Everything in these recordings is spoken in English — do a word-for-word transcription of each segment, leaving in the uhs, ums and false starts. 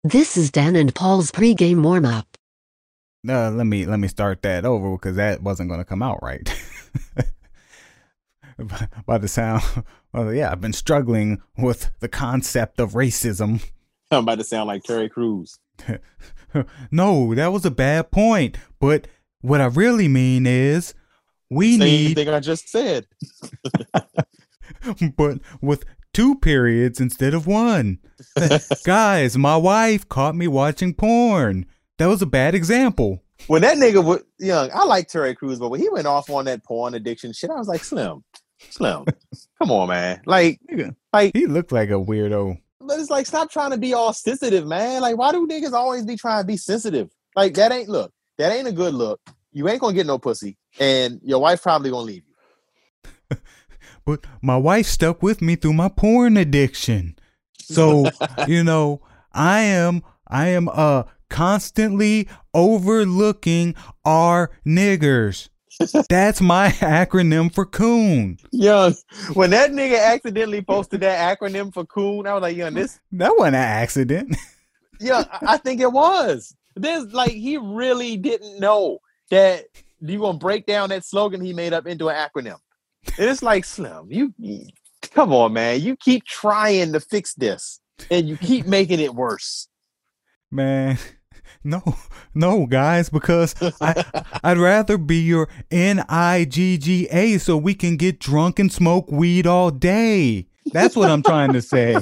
This is Dan and Paul's pregame warm-up. Uh, let me let me start that over because that wasn't going to come out right. By the sound, well, yeah, I've been struggling with the concept of racism. I'm about to sound like Terry Crews. No, that was a bad point. But what I really mean is, we Same need. thing I just said. But with two periods instead of one. Guys, my wife caught me watching porn. That was a bad example. When that nigga was young, I like Terry Crews, but when he went off on that porn addiction shit, I was like, Slim, Slim, come on, man. Like, like he looked like a weirdo. But it's like, stop trying to be all sensitive, man. Like, why do niggas always be trying to be sensitive? Like, that ain't, look, that ain't a good look. You ain't gonna get no pussy, and your wife probably gonna leave you. But my wife stuck with me through my porn addiction. So, you know, I am, I am, uh, constantly overlooking our niggers. That's my acronym for coon. Young, when that nigga accidentally posted that acronym for coon, I was like, young, this that wasn't an accident. Yeah, I think it was. This like he really didn't know that you gonna break down that slogan he made up into an acronym. And it's like, Slim, you, you come on, man. You keep trying to fix this, and you keep making it worse. Man. No, no, guys, because I, I'd rather be your N I G G A so we can get drunk and smoke weed all day. That's what I'm trying to say.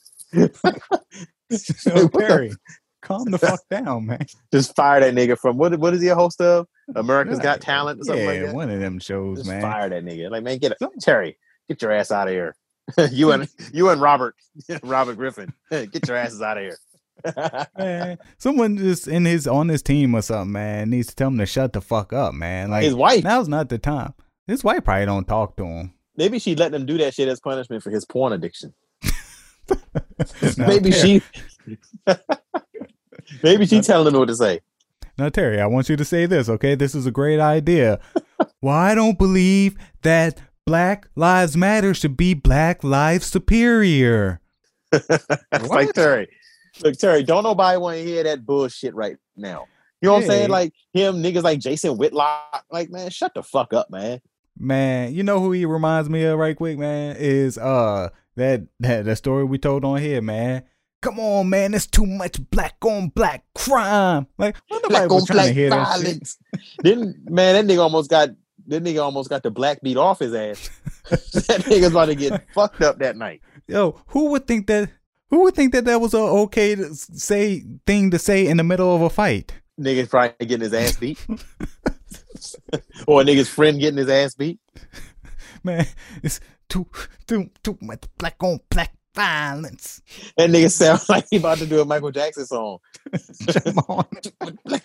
So, Terry, calm the fuck down, man. Just fire that nigga from, what What is he a host of? America's Got Talent or something yeah, like that? one of them shows, Just man. fire that nigga. Like, man, get a, Terry, get your ass out of here. you and you and Robert, Robert Griffin, get your asses out of here. Man, someone just in his on his team or something, man, needs to tell him to shut the fuck up, man. Like his wife. Now's not the time. His wife probably don't talk to him. Maybe she let him do that shit as punishment for his porn addiction. No, maybe Terry. she. maybe she telling him what to say. Now, Terry, I want you to say this, okay? This is a great idea. Well, I don't believe that Black Lives Matter should be Black Lives Superior. Like Terry. Look, Terry, don't nobody want to hear that bullshit right now. You know what Yeah. I'm saying? Like him, niggas like Jason Whitlock. Like, man, shut the fuck up, man. Man, you know who he reminds me of right quick, man? Is uh that that the story we told on here, man. Come on, man, it's too much black on black crime. Like, nobody Black was on trying black to hear that violence. Didn't man, that nigga almost got that nigga almost got the black beat off his ass. That nigga's about to get fucked up that night. Yo, who would think that? Who would think that that was a okay to say thing to say in the middle of a fight? Nigga's probably getting his ass beat. Or a nigga's friend getting his ass beat. Man, it's too too too much black on black violence. That nigga sound like he about to do a Michael Jackson song. Come on. Black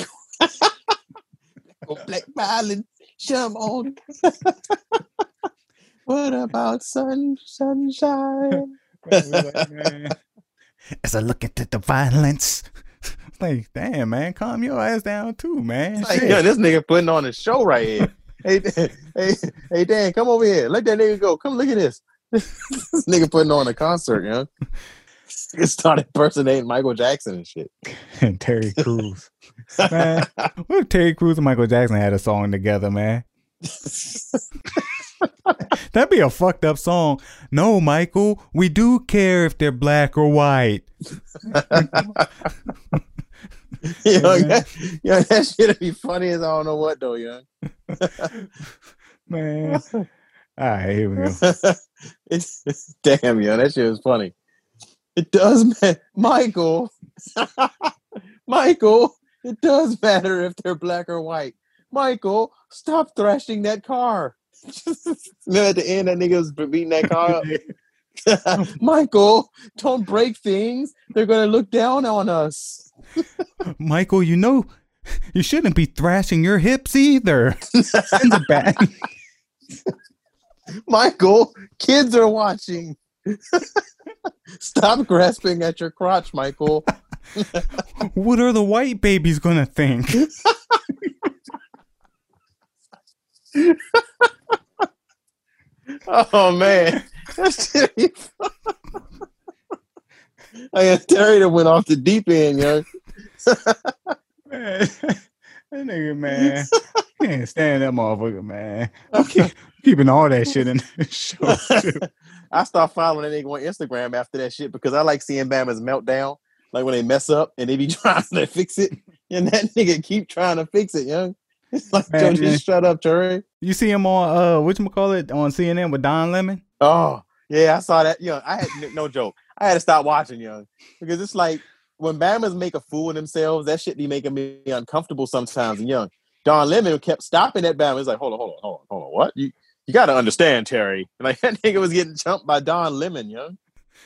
on black violence. Come on. What about sun sunshine? Like, man, as I look into the violence, like, damn, man, calm your ass down too, man. Like, Shit. yo, this nigga putting on a show right here. Hey, hey, hey, Dan, come over here. Let that nigga go. Come look at this. This nigga putting on a concert, yo. It started impersonating Michael Jackson and shit. And Terry Crews. Man, what if Terry Crews and Michael Jackson had a song together, man? That'd be a fucked up song. No, Michael, we do care if they're black or white. Yo, that, yo, that shit'd be funny as I don't know what though, young. Man. All right, here we go. It's, it's, damn, yo, that shit was funny. It does matter, Michael. Michael, it does matter if they're black or white. Michael, stop thrashing that car. Then at the end, that nigga was beating that car up. Michael, don't break things. They're gonna look down on us. Michael, you know, you shouldn't be thrashing your hips either. Sends it back. Michael, kids are watching. Stop grasping at your crotch, Michael. What are the white babies gonna think? Oh man. Like, Terry done went off the deep end, young. Man, that nigga, man. Can't stand that motherfucker, man. I'm keep, keeping all that shit in the show, too. I stopped following that nigga on Instagram after that shit because I like seeing Bama's meltdown. Like when they mess up and they be trying to fix it. And that nigga keep trying to fix it, young. It's like, Man, Joe, just shut up, Terry. You see him on, uh, whatchamacallit, on C N N with Don Lemon? Oh, yeah, I saw that. Young, I had, no joke. I had to stop watching, young. Because it's like, when Bama's make a fool of themselves, that shit be making me uncomfortable sometimes. And young, Don Lemon kept stopping at Bama. He's like, hold on, hold on, hold on, hold on. What? You you got to understand, Terry. And like that nigga was getting jumped by Don Lemon, young.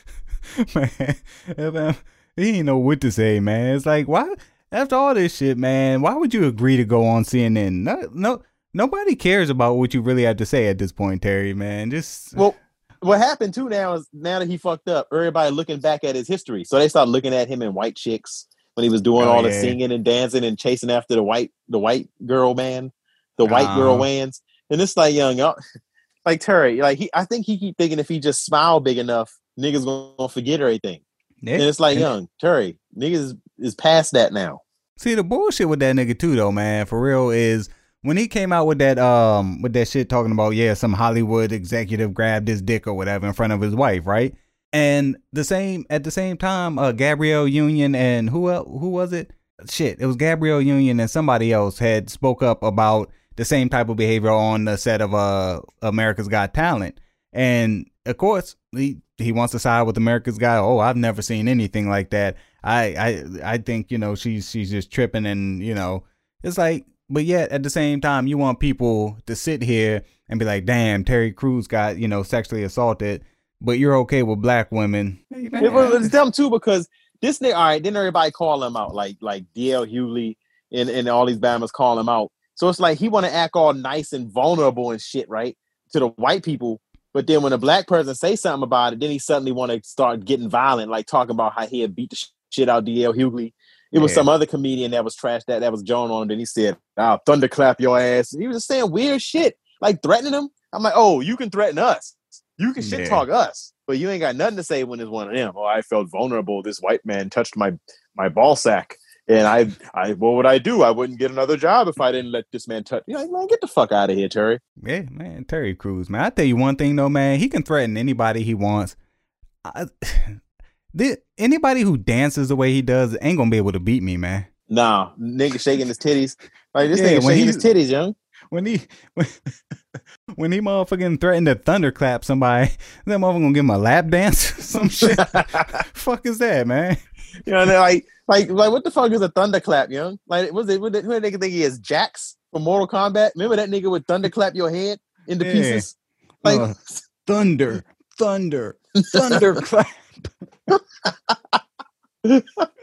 Man, he ain't know what to say, man. It's like, why? After all this shit, man, why would you agree to go on C N N? No, no, nobody cares about what you really have to say at this point, Terry, man. Just well. What happened too now is now that he fucked up, everybody looking back at his history. So they start looking at him in White Chicks when he was doing oh, all yeah. the singing and dancing and chasing after the white the white girl man, the white uh-huh. girl wans. And it's like young, like Terry, like he I think he keep thinking if he just smile big enough, niggas gonna forget everything. Yeah. And it's like and young, Terry, niggas is past that now. See, the bullshit with that nigga too though, man, for real is when he came out with that um with that shit talking about, yeah, some Hollywood executive grabbed his dick or whatever in front of his wife, right? And the same at the same time, uh, Gabrielle Union and who else, who was it? Shit, it was Gabrielle Union and somebody else had spoke up about the same type of behavior on the set of uh America's Got Talent. And of course, he he wants to side with America's Got. Oh, I've never seen anything like that. I I I think, you know, she's she's just tripping, and you know, it's like. But yet, at the same time, you want people to sit here and be like, damn, Terry Crews got, you know, sexually assaulted, but you're okay with black women. It was it's dumb, too, because this nigga, all right, then everybody call him out, like like D L Hughley and, and all these Bamas call him out. So it's like he want to act all nice and vulnerable and shit, right, to the white people. But then when a black person say something about it, then he suddenly want to start getting violent, like talking about how he had beat the shit out D L Hughley. It was yeah. some other comedian that was trash that that was Joan on him. Then he said, "I'll thunderclap your ass." He was just saying weird shit, like threatening him. I'm like, oh, you can threaten us. You can shit talk yeah. us, but you ain't got nothing to say when it's one of them. Oh, I felt vulnerable. This white man touched my my ball sack, and I, I, what would I do? I wouldn't get another job if I didn't let this man touch. You know, like, man, get the fuck out of here, Terry. Yeah, man, Terry Crews, man. I tell you one thing though, man. He can threaten anybody he wants. I, The, anybody who dances the way he does ain't gonna be able to beat me, man. Nah, nigga shaking his titties. Like this yeah, nigga shaking his titties, young. When he when, when he motherfucking threatened to thunderclap somebody, that motherfucker gonna give him a lap dance or some shit. Fuck is that, man? You know, like like like what the fuck is a thunderclap, young? Like was it what the, who the nigga think he is? Jax from Mortal Kombat? Remember that nigga would thunderclap your head into yeah. pieces? Like uh, thunder, thunder, thunderclap. like,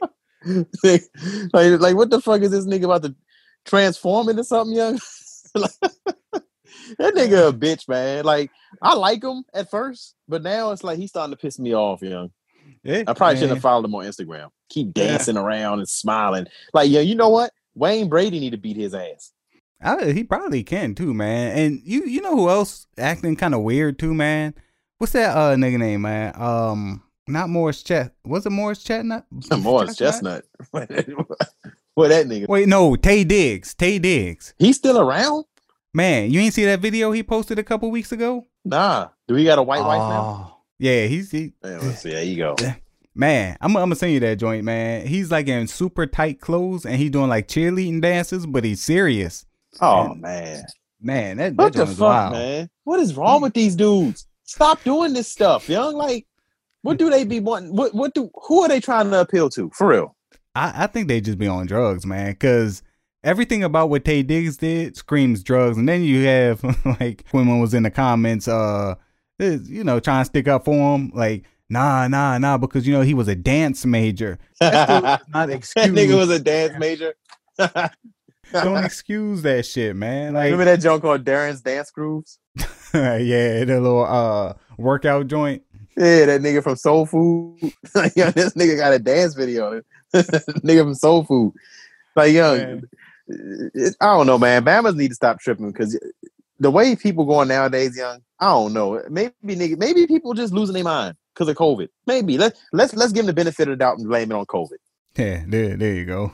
like what the fuck is this nigga about to transform into something, young? That nigga a bitch, man. Like I like him at first, but now it's like he's starting to piss me off, young. Yeah, I probably man. shouldn't have followed him on Instagram. Keep dancing yeah. around and smiling. Like, yeah, you know what? Wayne Brady need to beat his ass. I, he probably can too, man. And you you know who else acting kind of weird too, man? What's that uh nigga name, man? Um Not Morris Chestnut. Was it Morris Chestnut? Morris Chestnut. What that nigga? Wait, no, Tay Diggs. Tay Diggs. He's still around? Man, you ain't see that video he posted a couple weeks ago? Nah. Do he got a white oh, wife now? Yeah, he's... He, man, let's see. There you go. Man, I'm, I'm going to send you that joint, man. He's like in super tight clothes and he's doing like cheerleading dances, but he's serious. Oh, and, man. Man, that, what that the fuck, wild. man? What is wrong with these dudes? Stop doing this stuff, young. Like, what do they be wanting? What what do who are they trying to appeal to? For real. I, I think they just be on drugs, man, because everything about what Tay Diggs did screams drugs. And then you have like women was in the comments, uh, you know, trying to stick up for him. Like, nah, nah, nah, because, you know, he was a dance major. That's not excuse. That nigga was a dance major. Don't excuse that shit, man. Like, remember that joint called Darren's Dance Grooves? Yeah, the little uh workout joint. Yeah, that nigga from Soul Food. Like, yo, this nigga got a dance video. Nigga from Soul Food. Like, young, it, I don't know, man. Bamas need to stop tripping because the way people going nowadays, young, I don't know. Maybe nigga, maybe people just losing their mind. because of COVID. Maybe let's let's let's give him the benefit of the doubt and blame it on COVID. Yeah, there, there you go.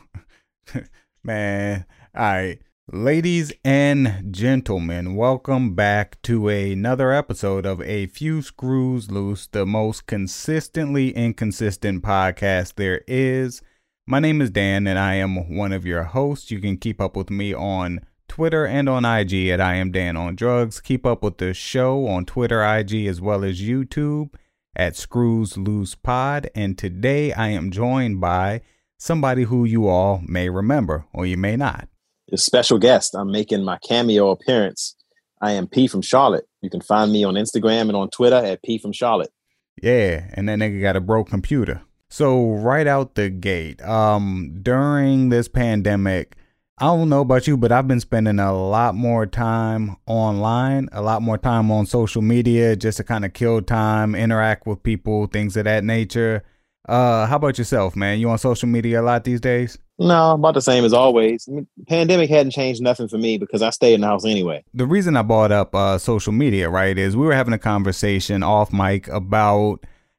Man, all right. Ladies and gentlemen, welcome back to another episode of A Few Screws Loose, the most consistently inconsistent podcast there is. My name is Dan, and I am one of your hosts. You can keep up with me on Twitter and on I G at I am Dan on Drugs. Keep up with the show on Twitter, I G, as well as YouTube at Screws Loose Pod. And today I am joined by somebody who you all may remember, or you may not. A special guest. I'm making my cameo appearance. I am P from Charlotte. You can find me on Instagram and on Twitter at P from Charlotte. Yeah, and that nigga got a broke computer. So right out the gate, um, during this pandemic, I don't know about you, but I've been spending a lot more time online, a lot more time on social media, just to kind of kill time, interact with people, things of that nature. Uh, how about yourself, man? You on social media a lot these days? No, about the same as always. I mean, pandemic hadn't changed nothing for me because I stayed in the house anyway. The reason I brought up uh, social media, right, is we were having a conversation off mic about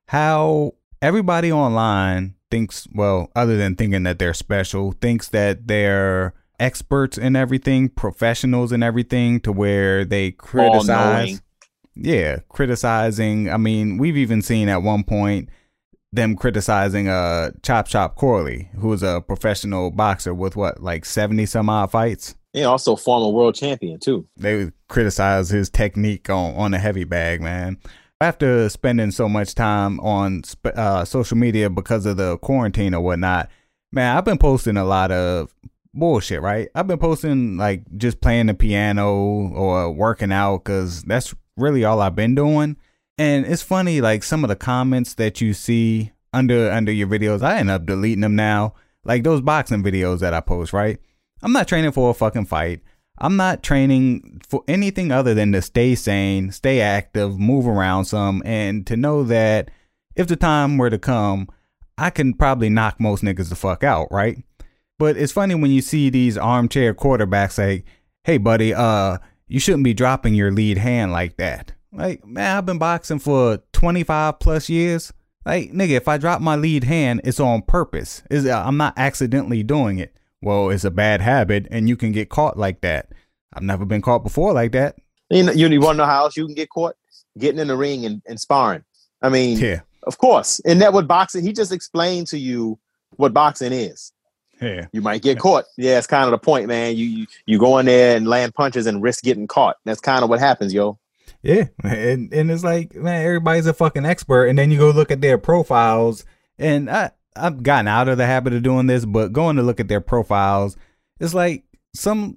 how everybody online thinks, well, other than thinking that they're special, thinks that they're experts in everything, professionals in everything, to where they criticize. Yeah, criticizing. I mean, we've even seen at one point them criticizing uh Chop Chop Corley, who is a professional boxer with what, like seventy some odd fights. Yeah, also former world champion too. They would criticize his technique on on the heavy bag, man. After spending so much time on uh, social media because of the quarantine or whatnot, man, I've been posting a lot of bullshit, right? I've been posting like just playing the piano or working out because that's really all I've been doing. And it's funny, like some of the comments that you see under under your videos, I end up deleting them now. Like those boxing videos that I post, right? I'm not training for a fucking fight. I'm not training for anything other than to stay sane, stay active, move around some, and to know that if the time were to come, I can probably knock most niggas the fuck out, right? But it's funny when you see these armchair quarterbacks say, hey, buddy, uh, you shouldn't be dropping your lead hand like that. Like, man, I've been boxing for twenty-five plus years. Like, nigga, if I drop my lead hand, it's on purpose. It's, uh, I'm not accidentally doing it. Well, it's a bad habit, and you can get caught like that. I've never been caught before like that. You know, you, you want to know how else you can get caught? Getting in the ring and, and sparring. I mean, yeah, of course. And that what boxing, he just explained to you what boxing is. Yeah. You might get caught. Yeah, it's kind of the point, man. You, you you go in there and land punches and risk getting caught. That's kind of what happens, yo. Yeah, and and it's like, man, everybody's a fucking expert, and then you go look at their profiles, and I, I've gotten out of the habit of doing this, but going to look at their profiles, it's like some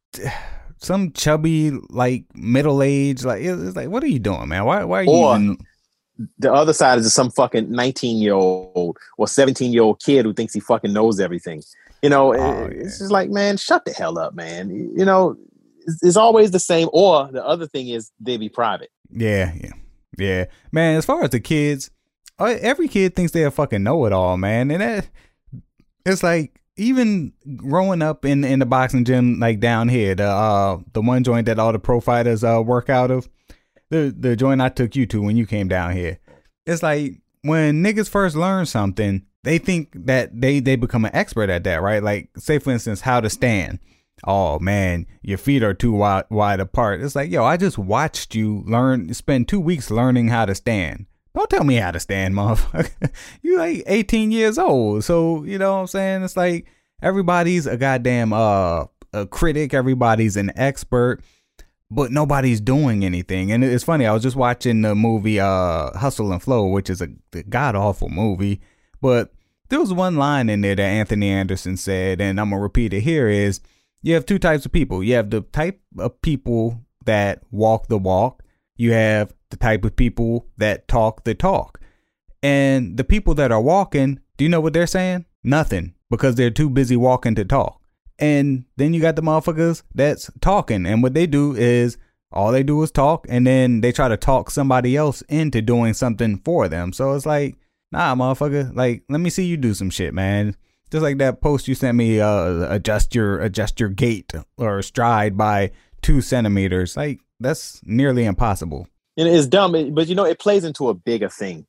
some chubby, like middle-aged, like it's like, what are you doing, man? Why why are you or even... The other side is some fucking nineteen-year-old or seventeen-year-old kid who thinks he fucking knows everything. You know, oh, it, yeah. It's just like, man, shut the hell up, man. You know, it's, it's always the same. Or the other thing is they be private. Yeah, yeah, yeah. Man, as far as the kids, every kid thinks they a fucking know-it-all, man. And that, it's like, even growing up in, in the boxing gym, like down here, the uh the one joint that all the pro fighters uh work out of, the the joint I took you to when you came down here. It's like when niggas first learn something, they think that they they become an expert at that, right? Like, say for instance, how to stand. Oh man, your feet are too wide, wide apart. It's like, yo, I just watched you learn, spend two weeks learning how to stand. Don't tell me how to stand, motherfucker. You like eighteen years old. So, you know what I'm saying? It's like everybody's a goddamn uh a critic. Everybody's an expert, but nobody's doing anything. And it's funny. I was just watching the movie uh Hustle and Flow, which is a, a god awful movie. But there was one line in there that Anthony Anderson said, and I'm going to repeat it here, is you have two types of people. You have the type of people that walk the walk. You have the type of people that talk the talk. And the people that are walking, do you know what they're saying? Nothing, because they're too busy walking to talk. And then you got the motherfuckers that's talking. And what they do is all they do is talk. And then they try to talk somebody else into doing something for them. So it's like, nah, motherfucker, like, let me see you do some shit, man. Just like that post you sent me, uh, adjust your adjust your gait or stride by two centimeters. Like, that's nearly impossible. And it's dumb, but you know, it plays into a bigger thing.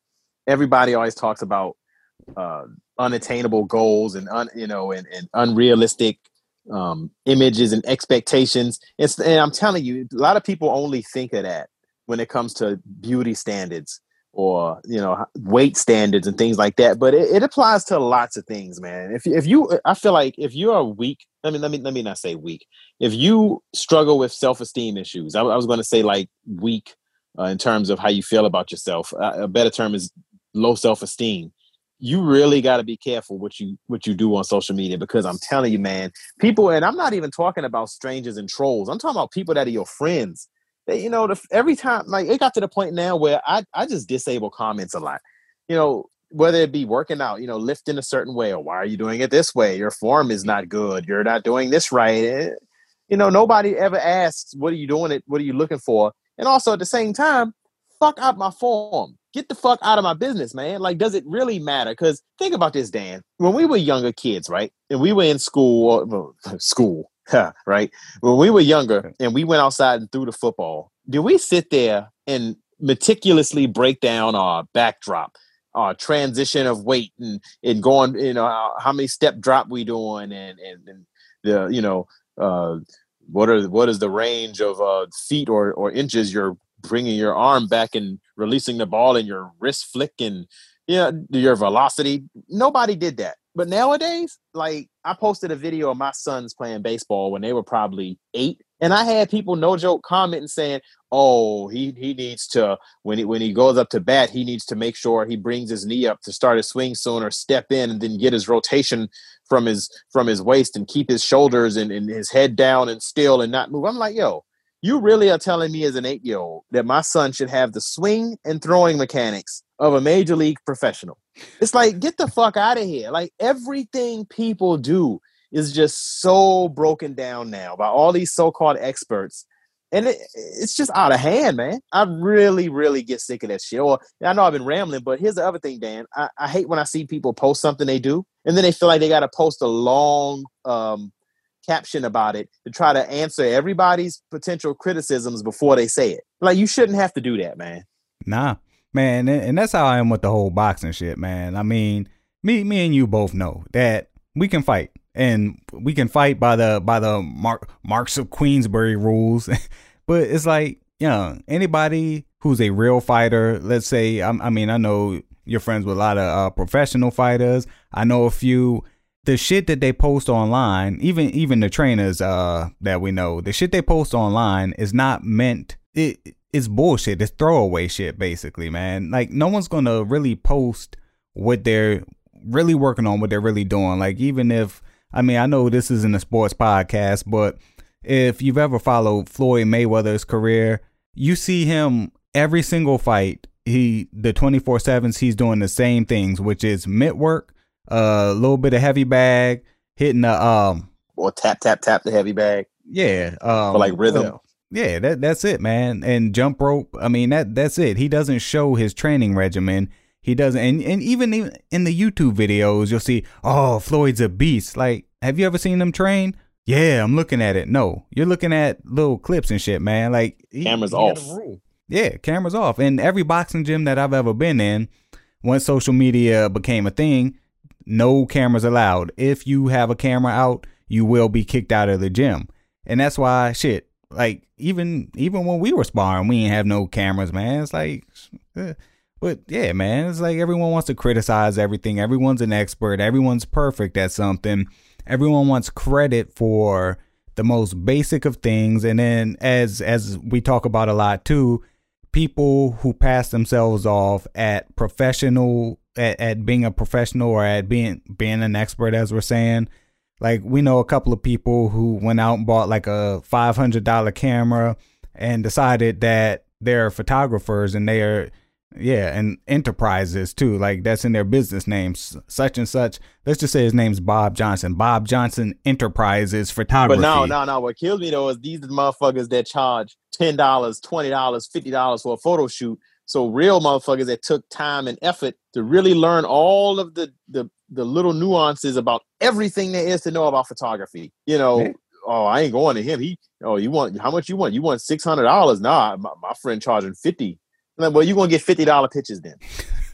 everybody always talks about uh, unattainable goals and un, you know and, and unrealistic um, images and expectations. It's, and I'm telling you, a lot of people only think of that when it comes to beauty standards or, you know, weight standards and things like that. But it, it applies to lots of things, man. If if you, I feel like if you're weak, let me let me let me not say weak. If you struggle with self-esteem issues, I, I was going to say like weak uh, in terms of how you feel about yourself. Uh, a better term is low self-esteem. You really got to be careful what you what you do on social media, because I'm telling you, man, people, and I'm not even talking about strangers and trolls. I'm talking about people that are your friends. They, you know, the, every time, like, it got to the point now where I, I just disable comments a lot. You know, whether it be working out, you know, lifting a certain way, or why are you doing it this way? Your form is not good. You're not doing this right. And, you know, nobody ever asks, what are you doing it? What are you looking for? And also at the same time, fuck out my form. Get the fuck out of my business, man. Like, does it really matter? Because think about this, Dan. When we were younger kids, right? And we were in school, well, school, right? When we were younger and we went outside and threw the football, did we sit there and meticulously break down our backdrop, our transition of weight, and, and going, you know, how, how many step drop we doing, and, and, and the, you know, uh, what are what is the range of uh, feet or, or inches you're bringing your arm back and releasing the ball, and your wrist flick, and yeah, your velocity? Nobody did that. But nowadays, like, I posted a video of my sons playing baseball when they were probably eight, and I had people, no joke, commenting saying, "Oh, he he needs to, when he when he goes up to bat, he needs to make sure he brings his knee up to start his swing sooner, step in, and then get his rotation from his from his waist, and keep his shoulders and, and his head down and still and not move." I'm like, yo, you really are telling me as an eight-year-old that my son should have the swing and throwing mechanics of a major league professional? It's like, get the fuck out of here. Like, everything people do is just so broken down now by all these so-called experts. And it, it's just out of hand, man. I really, really get sick of that shit. Or, I know I've been rambling, but here's the other thing, Dan. I, I hate when I see people post something they do, and then they feel like they got to post a long um, caption about it to try to answer everybody's potential criticisms before they say it. Like, you shouldn't have to do that, man. Nah, man. And that's how I am with the whole boxing shit, man. I mean, me, me and you both know that we can fight. And we can fight by the by the Mark, Marks of Queensbury rules. But it's like, you know, anybody who's a real fighter, let's say, I, I mean, I know you're friends with a lot of uh, professional fighters. I know a few. The shit that they post online, even even the trainers uh, that we know, the shit they post online is not meant, it, it's bullshit. It's throwaway shit, basically, man. Like, no one's going to really post what they're really working on, what they're really doing. Like, even if, I mean, I know this isn't a sports podcast, but if you've ever followed Floyd Mayweather's career, you see him every single fight. He, the twenty-four sevens, he's doing the same things, which is mitt work, a uh, little bit of heavy bag, hitting the, um, or tap, tap, tap the heavy bag. Yeah. Um, For like rhythm. Well, yeah, that, that's it, man. And jump rope. I mean, that, that's it. He doesn't show his training regimen. He doesn't, and, and even in the YouTube videos, you'll see, oh, Floyd's a beast. Like, have you ever seen him train? Yeah, I'm looking at it. No, you're looking at little clips and shit, man. Like, he, cameras he off. Yeah, cameras off. And every boxing gym that I've ever been in, once social media became a thing, no cameras allowed. If you have a camera out, you will be kicked out of the gym. And that's why, shit, like, even even when we were sparring, we didn't have no cameras, man. It's like, uh, but yeah, man, it's like everyone wants to criticize everything. Everyone's an expert. Everyone's perfect at something. Everyone wants credit for the most basic of things. And then as as we talk about a lot too, people who pass themselves off at professional, at, at being a professional or at being being an expert, as we're saying. Like, we know a couple of people who went out and bought like a five hundred dollars camera and decided that they're photographers and they are, yeah, and enterprises too. Like, that's in their business names, such and such. Let's just say his name's Bob Johnson. Bob Johnson Enterprises Photography. But no, no, no. What kills me though is these are the motherfuckers that charge ten dollars, twenty dollars, fifty dollars for a photo shoot. So real motherfuckers that took time and effort to really learn all of the the, the little nuances about everything there is to know about photography. You know, man. Oh, I ain't going to him. He, oh, you want, how much you want? You want six hundred dollars? Nah, my, my friend charging fifty. Like, well, you're going to get fifty dollars pictures then.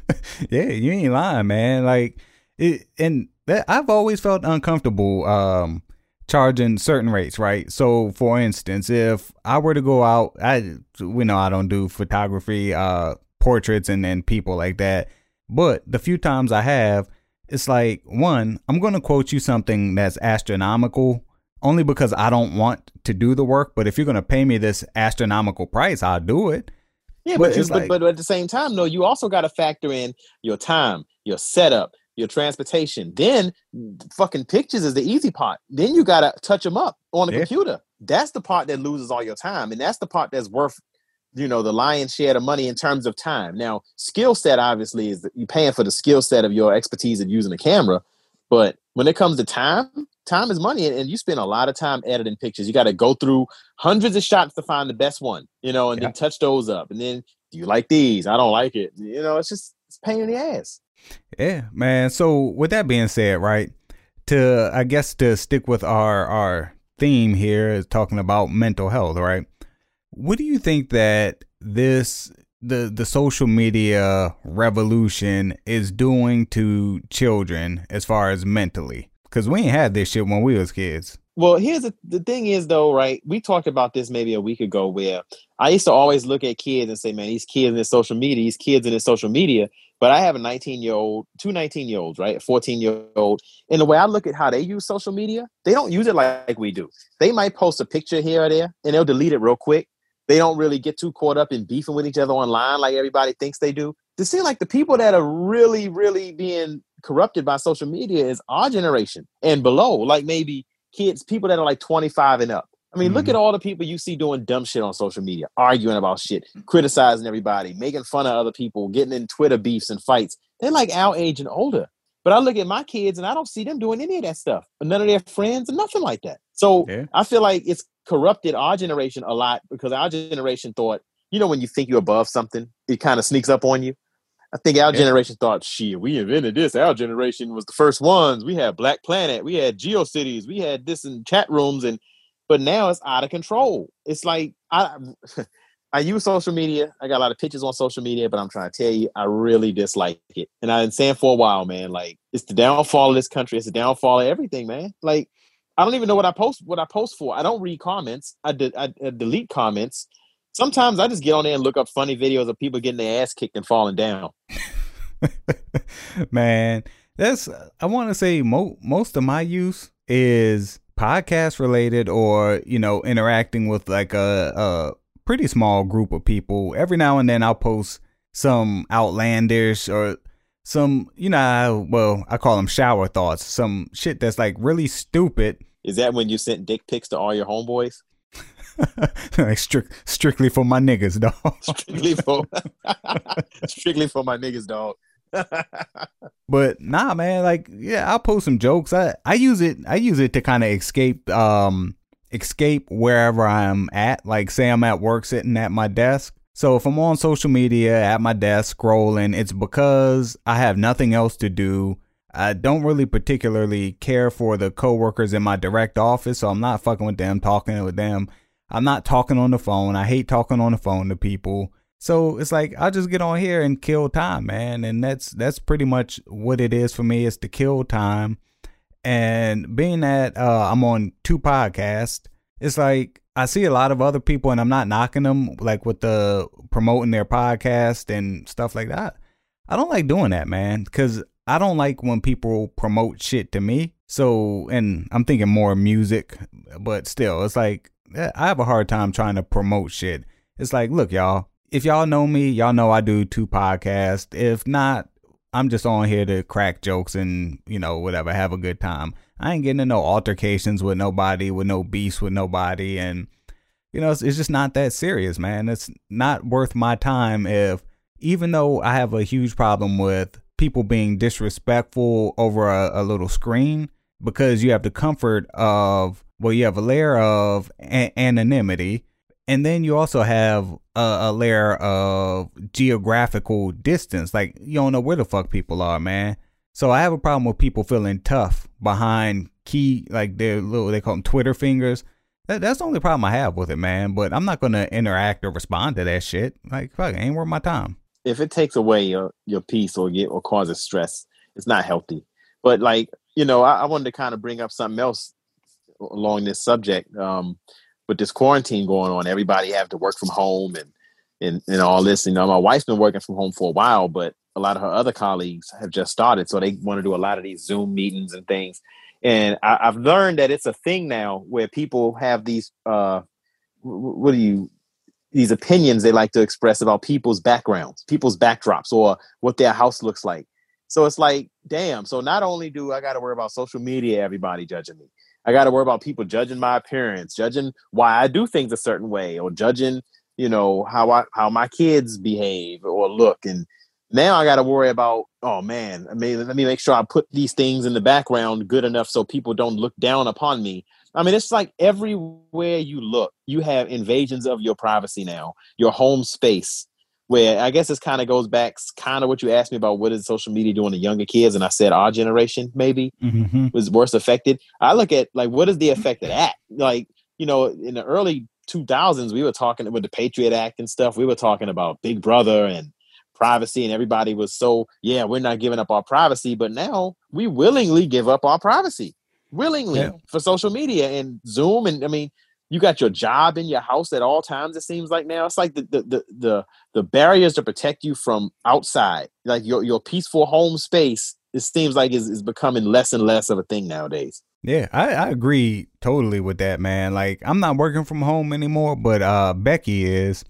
Yeah, you ain't lying, man. Like it, and that, I've always felt uncomfortable um charging certain rates, right? So, for instance, if I were to go out, I we know I don't do photography, uh, portraits, and and people like that. But the few times I have, it's like, one, I'm gonna quote you something that's astronomical, only because I don't want to do the work. But if you're gonna pay me this astronomical price, I'll do it. Yeah, But but, you, it's but like, but at the same time, though, you also got to factor in your time, your setup, your transportation. Then fucking pictures is the easy part. Then you got to touch them up on the yeah, computer. That's the part that loses all your time, and that's the part that's worth, you know, the lion's share of money in terms of time. Now, skill set obviously is you're paying for the skill set of your expertise of using a camera, but when it comes to time, time is money, and, and you spend a lot of time editing pictures. You got to go through hundreds of shots to find the best one, you know, and yeah. then touch those up. And then, do you like these? I don't like it. You know, it's just it's a pain in the ass. Yeah, man. So with that being said, right, to I guess to stick with our our theme here is talking about mental health, right? What do you think that this the the social media revolution is doing to children as far as mentally? Because we ain't had this shit when we was kids. Well, here's the, the thing is, though, right? We talked about this maybe a week ago where I used to always look at kids and say, man, these kids in this social media, these kids in this social media. But I have a nineteen-year-old, two nineteen-year-olds, right? A fourteen-year-old. And the way I look at how they use social media, they don't use it like, like we do. They might post a picture here or there, and they'll delete it real quick. They don't really get too caught up in beefing with each other online like everybody thinks they do. It seems like the people that are really, really being corrupted by social media is our generation and below, like maybe kids, people that are like twenty-five and up. I mean, mm-hmm. Look at all the people you see doing dumb shit on social media, arguing about shit, criticizing everybody, making fun of other people, getting in Twitter beefs and fights. They're like our age and older. But I look at my kids and I don't see them doing any of that stuff. None of their friends and nothing like that. So yeah. I feel like it's corrupted our generation a lot because our generation thought, you know, when you think you're above something, it kind of sneaks up on you. I think our yeah. generation thought, shit, we invented this. Our generation was the first ones. We had Black Planet. We had GeoCities. We had this in chat rooms. And but now it's out of control. It's like I I use social media. I got a lot of pictures on social media, but I'm trying to tell you, I really dislike it. And I've been saying for a while, man, like it's the downfall of this country. It's the downfall of everything, man. Like I don't even know what I post, what I post for. I don't read comments. I, de- I, I delete comments. Sometimes I just get on there and look up funny videos of people getting their ass kicked and falling down. Man, that's, I want to say mo- most of my use is podcast related or, you know, interacting with like a, a pretty small group of people. Every now and then I'll post some outlandish or some, you know, well, I call them shower thoughts, some shit that's like really stupid. Is that when you sent dick pics to all your homeboys? Like strict, strictly for my niggas, dog. strictly for, strictly for my niggas, dog. But nah, man, like, yeah, I'll post some jokes. I, I use it, I use it to kind of escape, um, escape wherever I'm at. Like, say I'm at work sitting at my desk. So if I'm on social media at my desk scrolling, it's because I have nothing else to do. I don't really particularly care for the coworkers in my direct office, so I'm not fucking with them, talking with them. I'm not talking on the phone. I hate talking on the phone to people. So it's like I'll just get on here and kill time, man. And that's that's pretty much what it is for me, is to kill time. And being that uh, I'm on two podcasts, it's like I see a lot of other people, and I'm not knocking them, like with the promoting their podcast and stuff like that. I don't like doing that, man, because I don't like when people promote shit to me. So, and I'm thinking more music, but still, it's like I have a hard time trying to promote shit. It's like, look, y'all, if y'all know me, y'all know I do two podcasts. If not, I'm just on here to crack jokes and, you know, whatever, have a good time. I ain't getting into no altercations with nobody, with no beefs with nobody. And, you know, it's, it's just not that serious, man. It's not worth my time if, even though I have a huge problem with people being disrespectful over a, a little screen, because you have the comfort of, well, you have a layer of a- anonymity, and then you also have a, a layer of geographical distance. Like, you don't know where the fuck people are, man. So I have a problem with people feeling tough behind key, like their little, they call them Twitter fingers. That, that's the only problem I have with it, man. But I'm not going to interact or respond to that shit. Like, fuck, it ain't worth my time. if it takes away your your peace or get or causes stress, it's not healthy. But like, you know, I, I wanted to kind of bring up something else along this subject. Um, with this quarantine going on, everybody have to work from home and and and all this. You know, my wife's been working from home for a while, but a lot of her other colleagues have just started, so they want to do a lot of these Zoom meetings and things. And I, I've learned that it's a thing now where people have these uh, what do you these opinions they like to express about people's backgrounds, people's backdrops, or what their house looks like. So it's like, damn. So not only do I got to worry about social media, everybody judging me, I got to worry about people judging my appearance, judging why I do things a certain way, or judging, you know, how I how my kids behave or look. And now I got to worry about, oh man, I mean, let me make sure I put these things in the background good enough so people don't look down upon me. I mean, it's like everywhere you look, you have invasions of your privacy now, your home space, where I guess this kind of goes back kind of what you asked me about, what is social media doing to younger kids? And I said our generation maybe Mm-hmm. was worse affected. I look at like, what is the effect of that? Like, you know, in the early two thousands, we were talking with the Patriot Act and stuff. We were talking about Big Brother and privacy, and everybody was so, yeah, we're not giving up our privacy. But now we willingly give up our privacy. Willingly Yeah. for social media and Zoom. And I mean, you got your job in your house at all times. It seems like now it's like the the the the, the barriers to protect you from outside, like your your peaceful home space. It seems like is is becoming less and less of a thing nowadays. Yeah, I, I agree totally with that, man. Like, I'm not working from home anymore, but uh, Becky is,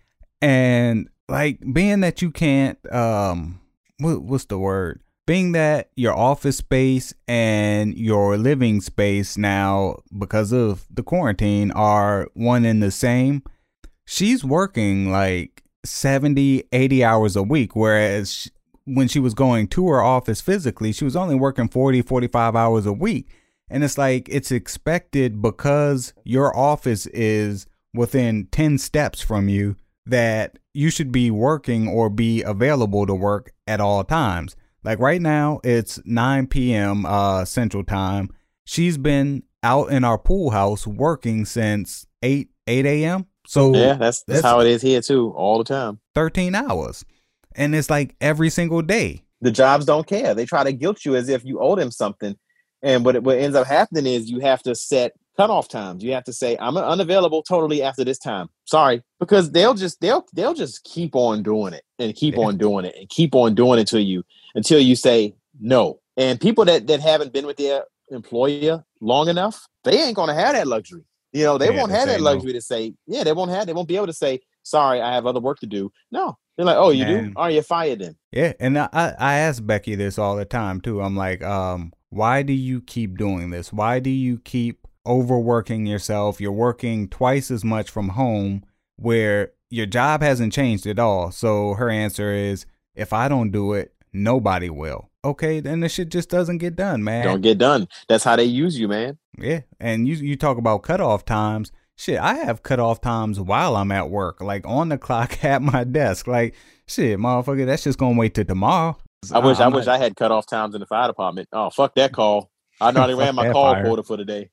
and like being that you can't, um, what, what's the word? Being that your office space and your living space now, because of the quarantine, are one and the same, she's working like seventy, eighty hours a week. Whereas she, when she was going to her office physically, she was only working forty, forty-five hours a week. And it's like, it's expected because your office is within ten steps from you that you should be working or be available to work at all times. Like right now, it's nine p.m. Uh, Central Time. She's been out in our pool house working since eight a.m. So yeah, that's, that's that's how it is here too, all the time. thirteen hours. And it's like every single day. The jobs don't care. They try to guilt you as if you owe them something. And what, what ends up happening is you have to set cutoff times. You have to say, I'm unavailable totally after this time. Sorry. Because they'll just they'll they'll just keep on doing it and keep yeah. on doing it and keep on doing it to you until you say no. And people that, that haven't been with their employer long enough, they ain't gonna have that luxury. You know, they yeah, won't have that luxury no. to say, yeah, they won't have they won't be able to say, sorry, I have other work to do. No. They're like, oh, you Man. do? Are you fired then? Yeah. And I, I ask Becky this all the time too. I'm like, um, why do you keep doing this? Why do you keep overworking yourself? You're working twice as much from home where your job hasn't changed at all. So her answer is, if I don't do it, nobody will. Okay, then the shit just doesn't get done, man. Don't get done. That's how they use you, man. Yeah. And you, you talk about cutoff times. Shit, I have cutoff times while I'm at work, like on the clock at my desk. Like, shit, motherfucker, that's just gonna wait till tomorrow. I wish I'm I wish not... I had cutoff times in the fire department. Oh, fuck that call. I already ran my call fire. quota for the day.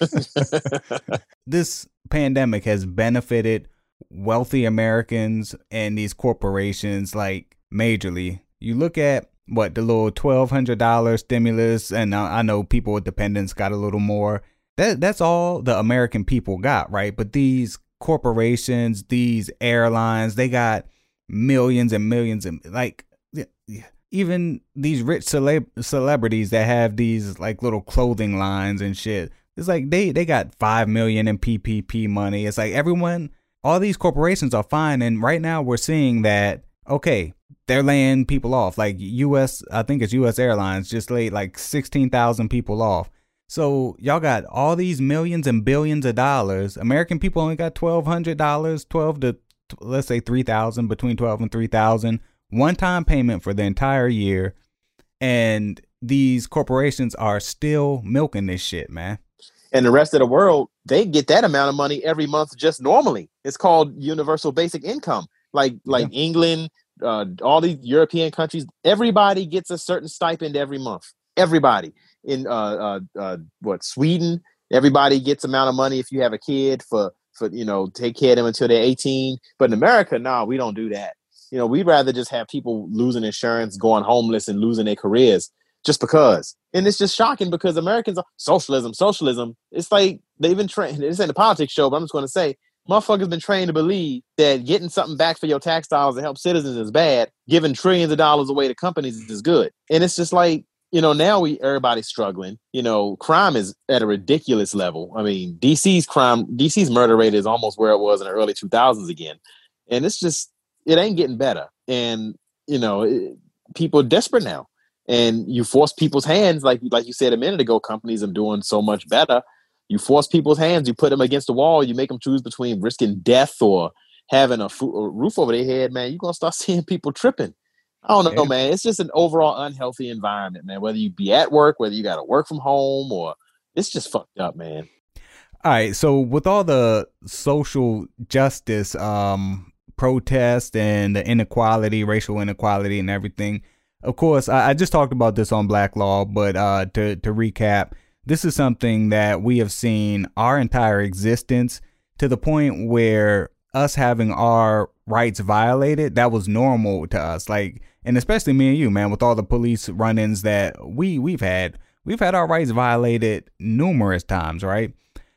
This pandemic has benefited wealthy Americans and these corporations like majorly. You look at what the little twelve hundred dollars stimulus, and I know people with dependents got a little more. That that's all the American people got, right? But these corporations, these airlines, they got millions and millions and like even these rich celeb- celebrities that have these like little clothing lines and shit. It's like they, they got five million in P P P money. It's like everyone, all these corporations are fine. And right now we're seeing that, okay, they're laying people off. Like U S, I think it's U S Airlines just laid like sixteen thousand people off. So y'all got all these millions and billions of dollars. American people only got twelve hundred dollars, twelve to let's say three thousand, between twelve and three thousand, one-time payment for the entire year. And these corporations are still milking this shit, man. And the rest of the world, they get that amount of money every month just normally. It's called universal basic income. Like like yeah. England, uh, all these European countries, everybody gets a certain stipend every month. Everybody. In uh, uh, uh, what Sweden, everybody gets amount of money if you have a kid for, for you know, take care of them until they're eighteen. But in America, no, nah, we don't do that. You know, we'd rather just have people losing insurance, going homeless, and losing their careers just because. And it's just shocking because Americans are socialism, socialism. It's like they've been trained. This ain't a politics show, but I'm just going to say, motherfuckers been trained to believe that getting something back for your tax dollars to help citizens is bad. Giving trillions of dollars away to companies is good. And it's just like, you know, now we everybody's struggling. You know, crime is at a ridiculous level. I mean, D C's crime, D C's murder rate is almost where it was in the early two thousands again. And it's just, it ain't getting better. And, you know, it, people are desperate now. And you force people's hands, like like you said a minute ago, companies are doing so much better. You force people's hands, you put them against the wall, you make them choose between risking death or having a, fo- a roof over their head, man, you're going to start seeing people tripping. I don't know, yeah. man. It's just an overall unhealthy environment, man. Whether you be at work, whether you got to work from home, or it's just fucked up, man. All right. So with all the social justice um, protests and the inequality, racial inequality and everything, of course, I, I just talked about this on Black Law, but uh, to, to recap, this is something that we have seen our entire existence to the point where us having our rights violated, that was normal to us. Like, and especially me and you, man, with all the police run-ins that we, we've had, we've had our rights violated numerous times, right?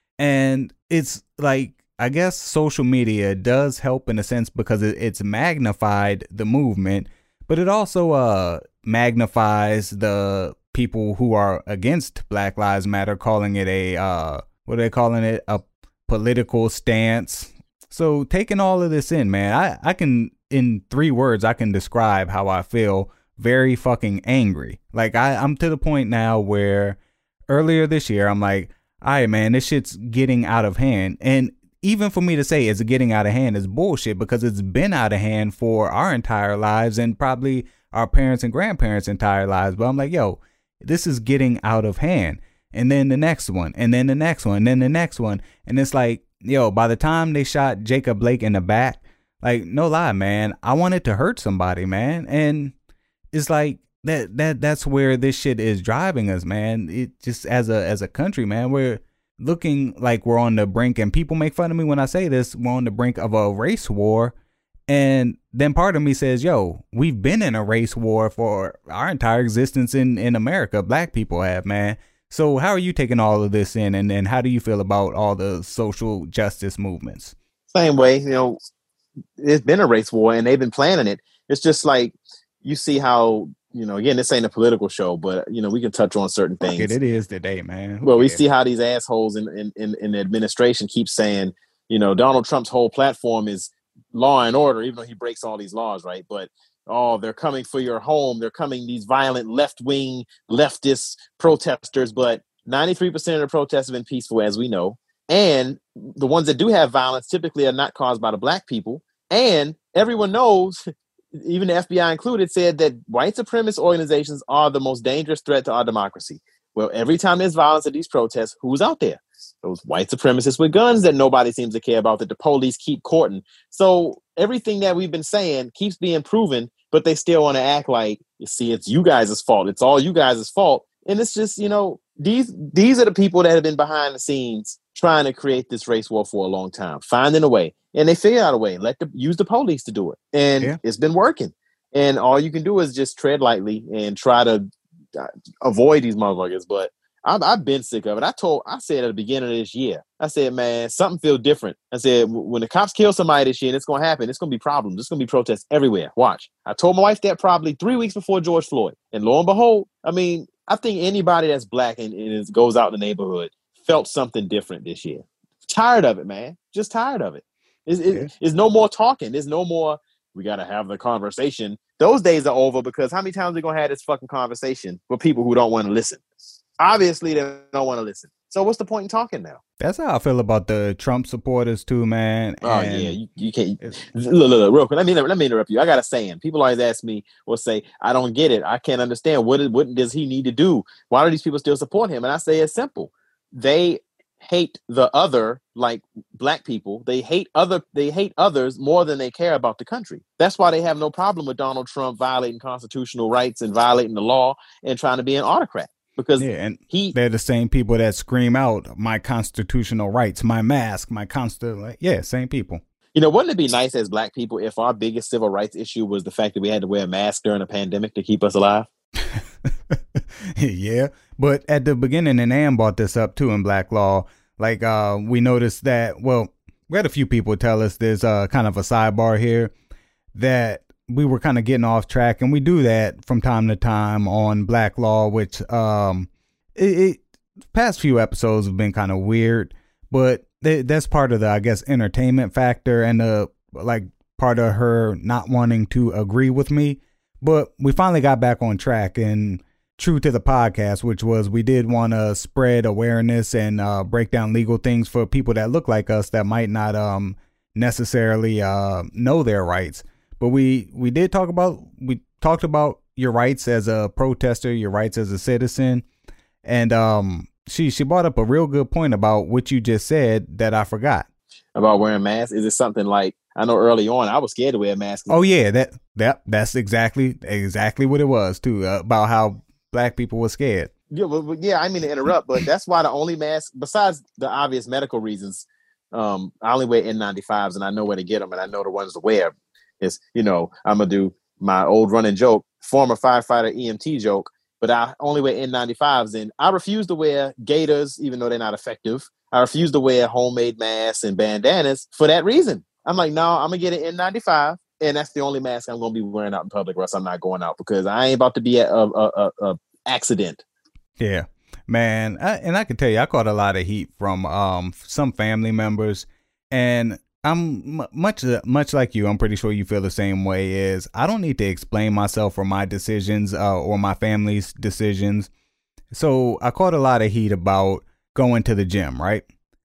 And it's like, I guess social media does help in a sense because it, it's magnified the movement, but it also uh, magnifies the people who are against Black Lives Matter, calling it a, uh, what are they calling it? A political stance. So taking all of this in, man, I, I can, in three words, I can describe how I feel. Very fucking angry. Like I, I'm to the point now where earlier this year, I'm like, all right, man, this shit's getting out of hand. And even for me to say it's getting out of hand is bullshit because it's been out of hand for our entire lives and probably our parents and grandparents' entire lives. But I'm like, yo, this is getting out of hand. And then the next one, and then the next one, and then the next one. And it's like, yo, by the time they shot Jacob Blake in the back, like, no lie, man, I wanted to hurt somebody, man. And it's like that that that's where this shit is driving us, man. It just as a as a country, man, we're looking like we're on the brink, and people make fun of me when I say this, we're on the brink of a race war. And then part of me says, yo, we've been in a race war for our entire existence in, in America. Black people have, man. So how are you taking all of this in, and, and how do you feel about all the social justice movements? Same way, you know, it's been a race war and they've been planning it. It's just like you see how, you know, again, this ain't a political show, but, you know, we can touch on certain things. It, it is today, man. Who well, cares? We see how these assholes in, in, in, in the administration keep saying, you know, Donald Trump's whole platform is law and order, even though he breaks all these laws, right? But oh, they're coming for your home. They're coming, these violent left-wing leftist protesters, but ninety-three percent of the protests have been peaceful, as we know. And the ones that do have violence typically are not caused by the black people. And everyone knows, even the F B I included, said that white supremacist organizations are the most dangerous threat to our democracy. Well, every time there's violence at these protests, who's out there? Those white supremacists with guns that nobody seems to care about, that the police keep courting. So everything that we've been saying keeps being proven, but they still want to act like, you see, it's you guys' fault. It's all you guys' fault. And it's just, you know, these these are the people that have been behind the scenes trying to create this race war for a long time, finding a way. And they figure out a way, let the use the police to do it. And yeah. It's been working. And all you can do is just tread lightly and try to avoid these motherfuckers. But I've, I've been sick of it. I told, I said at the beginning of this year, I said, man, something feels different. I said, when the cops kill somebody this year, and it's going to happen, it's going to be problems. It's going to be protests everywhere. Watch. I told my wife that probably three weeks before George Floyd. And lo and behold, I mean, I think anybody that's black and, and is, goes out in the neighborhood felt something different this year. Tired of it, man. Just tired of it. It's, it, yeah. It's no more talking. There's no more, we got to have the conversation. Those days are over, because how many times are we going to have this fucking conversation with people who don't want to listen? Obviously, they don't want to listen. So what's the point in talking now? That's how I feel about the Trump supporters too, man. Oh and yeah, you, you can't. Look, look, look, real quick. Let me let me interrupt you. I got a saying. People always ask me or say, "I don't get it. I can't understand. What is, what does he need to do? Why do these people still support him?" And I say it's simple. They hate the other, like black people. They hate other. They hate others more than they care about the country. That's why they have no problem with Donald Trump violating constitutional rights and violating the law and trying to be an autocrat. Because yeah, and he, they're the same people that scream out my constitutional rights, my mask, my constitutional. Yeah, same people. You know, wouldn't it be nice as Black people if our biggest civil rights issue was the fact that we had to wear a mask during a pandemic to keep us alive? Yeah, but at the beginning, and Ann brought this up too in Black Law, like uh, we noticed that, well, we had a few people tell us there's uh, kind of a sidebar here that we were kind of getting off track, and we do that from time to time on Black Law, which um, it, it past few episodes have been kind of weird, but they, that's part of the, I guess, entertainment factor and the like part of her not wanting to agree with me. But we finally got back on track, and true to the podcast, which was we did want to spread awareness and uh, break down legal things for people that look like us that might not um, necessarily uh, know their rights. But we we did talk about we talked about your rights as a protester, your rights as a citizen. And um, she she brought up a real good point about what you just said that I forgot. About wearing masks? Is it something like, I know early on I was scared to wear a mask. Oh, yeah, that that that's exactly exactly what it was, too, uh, about how Black people were scared. Yeah, well, yeah, I mean to interrupt, but that's why the only mask, besides the obvious medical reasons, um, I only wear N ninety-fives, and I know where to get them, and I know the ones to wear. Is, you know, I'm going to do my old running joke, former firefighter E M T joke, but I only wear N ninety-fives, and I refuse to wear gaiters, even though they're not effective. I refuse to wear homemade masks and bandanas for that reason. I'm like, no, I'm going to get an N ninety-five, and that's the only mask I'm going to be wearing out in public, or else I'm not going out, because I ain't about to be at a, a, a, a accident. Yeah, man. I, and I can tell you, I caught a lot of heat from um some family members, and I'm m- much much like you. I'm pretty sure you feel the same way. Is I don't need to explain myself or my decisions uh, or my family's decisions. So I caught a lot of heat about going to the gym, right?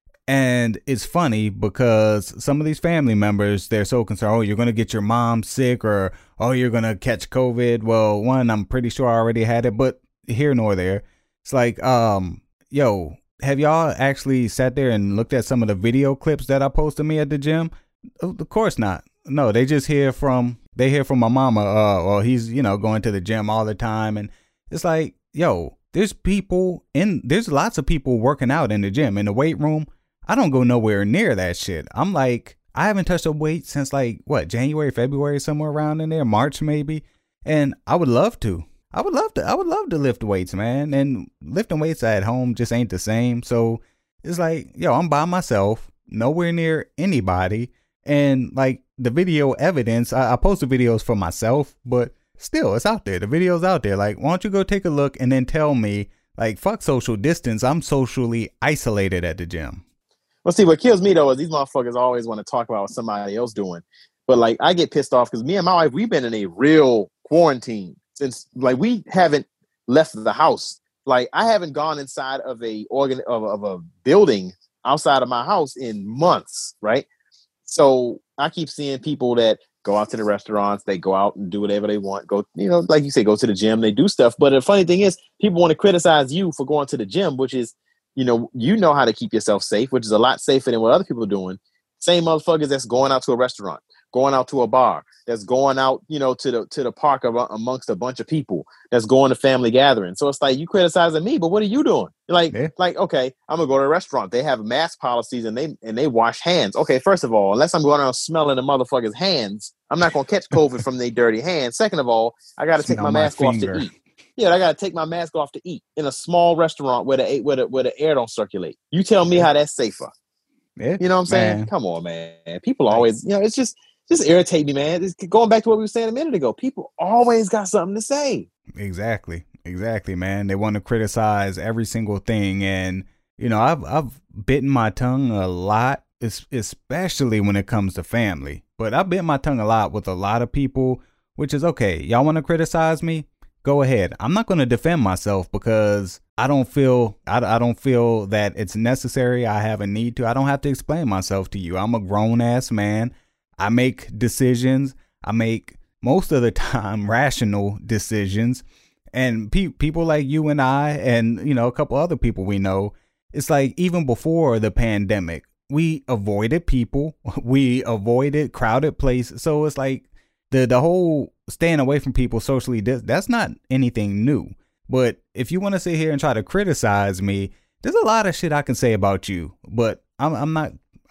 And it's funny because some of these family members, they're so concerned, oh, you're going to get your mom sick, or, oh, you're going to catch COVID. Well, one, I'm pretty sure I already had it, but here nor there. It's like, um, yo, have y'all actually sat there and looked at some of the video clips that I posted me at the gym? Of course not. No, they just hear from, they hear from my mama, uh, or he's, you know, going to the gym all the time. And it's like, yo, there's people in, there's lots of people working out in the gym, in the weight room. I don't go nowhere near that shit. I'm like, I haven't touched a weight since like, what, January, February, somewhere around in there, March maybe. And I would love to. I would love to. I would love to lift weights, man. And lifting weights at home just ain't the same. So it's like, yo, I'm by myself, nowhere near anybody. And like the video evidence, I, I post the videos for myself, but still, it's out there. The video's out there. Like, why don't you go take a look and then tell me, like, fuck social distance. I'm socially isolated at the gym. Well, see, what kills me, though, is these motherfuckers always want to talk about what somebody else doing. But, like, I get pissed off because me and my wife, we've been in a real quarantine since, like, we haven't left the house. Like, I haven't gone inside of a organ of, of a building outside of my house in months, right? So I keep seeing people that go out to the restaurants, they go out and do whatever they want, go, you know, like you say, go to the gym, they do stuff. But the funny thing is, people want to criticize you for going to the gym, which is, you know, you know how to keep yourself safe, which is a lot safer than what other people are doing. Same motherfuckers that's going out to a restaurant, going out to a bar, that's going out, you know, to the to the park amongst a bunch of people, that's going to family gatherings. So it's like, you criticizing me, but what are you doing? Like, yeah. like, okay, I'm gonna go to a restaurant. They have mask policies and they and they wash hands. Okay, first of all, unless I'm going around smelling the motherfuckers' hands, I'm not gonna catch COVID from their dirty hands. Second of all, I gotta take my, my mask finger. off to eat. Yeah, I gotta take my mask off to eat in a small restaurant where the where the, where the air don't circulate. You tell me how that's safer. Yeah, you know what I'm saying? Man. Come on, man. People always, you know, it's just just irritate me, man. It's going back to what we were saying a minute ago. People always got something to say. Exactly, exactly, man. They want to criticize every single thing, and you know, I've I've bitten my tongue a lot, especially when it comes to family. But I bit my tongue a lot with a lot of people, which is okay. Y'all want to criticize me? Go ahead. I'm not going to defend myself because I don't feel I, I don't feel that it's necessary. I have a need to. I don't have to explain myself to you. I'm a grown ass man. I make decisions. I make most of the time rational decisions. And pe- people like you and I and, you know, a couple other people we know, it's like even before the pandemic, we avoided people. We avoided crowded places. So it's like the the whole staying away from people socially, that's not anything new. But if you want to sit here and try to criticize me, there's a lot of shit I can say about you, but I'm, I'm not,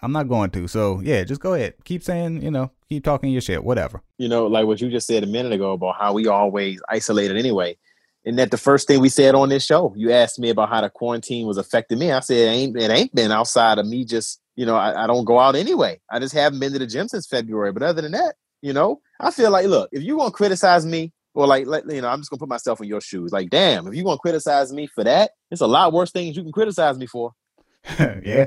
I'm not going to. So yeah, just go ahead. Keep saying, you know, keep talking your shit, whatever. You know, like what you just said a minute ago about how we always isolated anyway. And that the first thing we said on this show, you asked me about how the quarantine was affecting me. I said, it ain't, it ain't been outside of me just, you know, I, I don't go out anyway. I just haven't been to the gym since February. But other than that, you know, I feel like, look, if you're going to criticize me, or like, like, you know, I'm just going to put myself in your shoes. Like, damn, if you're going to criticize me for that, it's a lot worse things you can criticize me for. Yeah.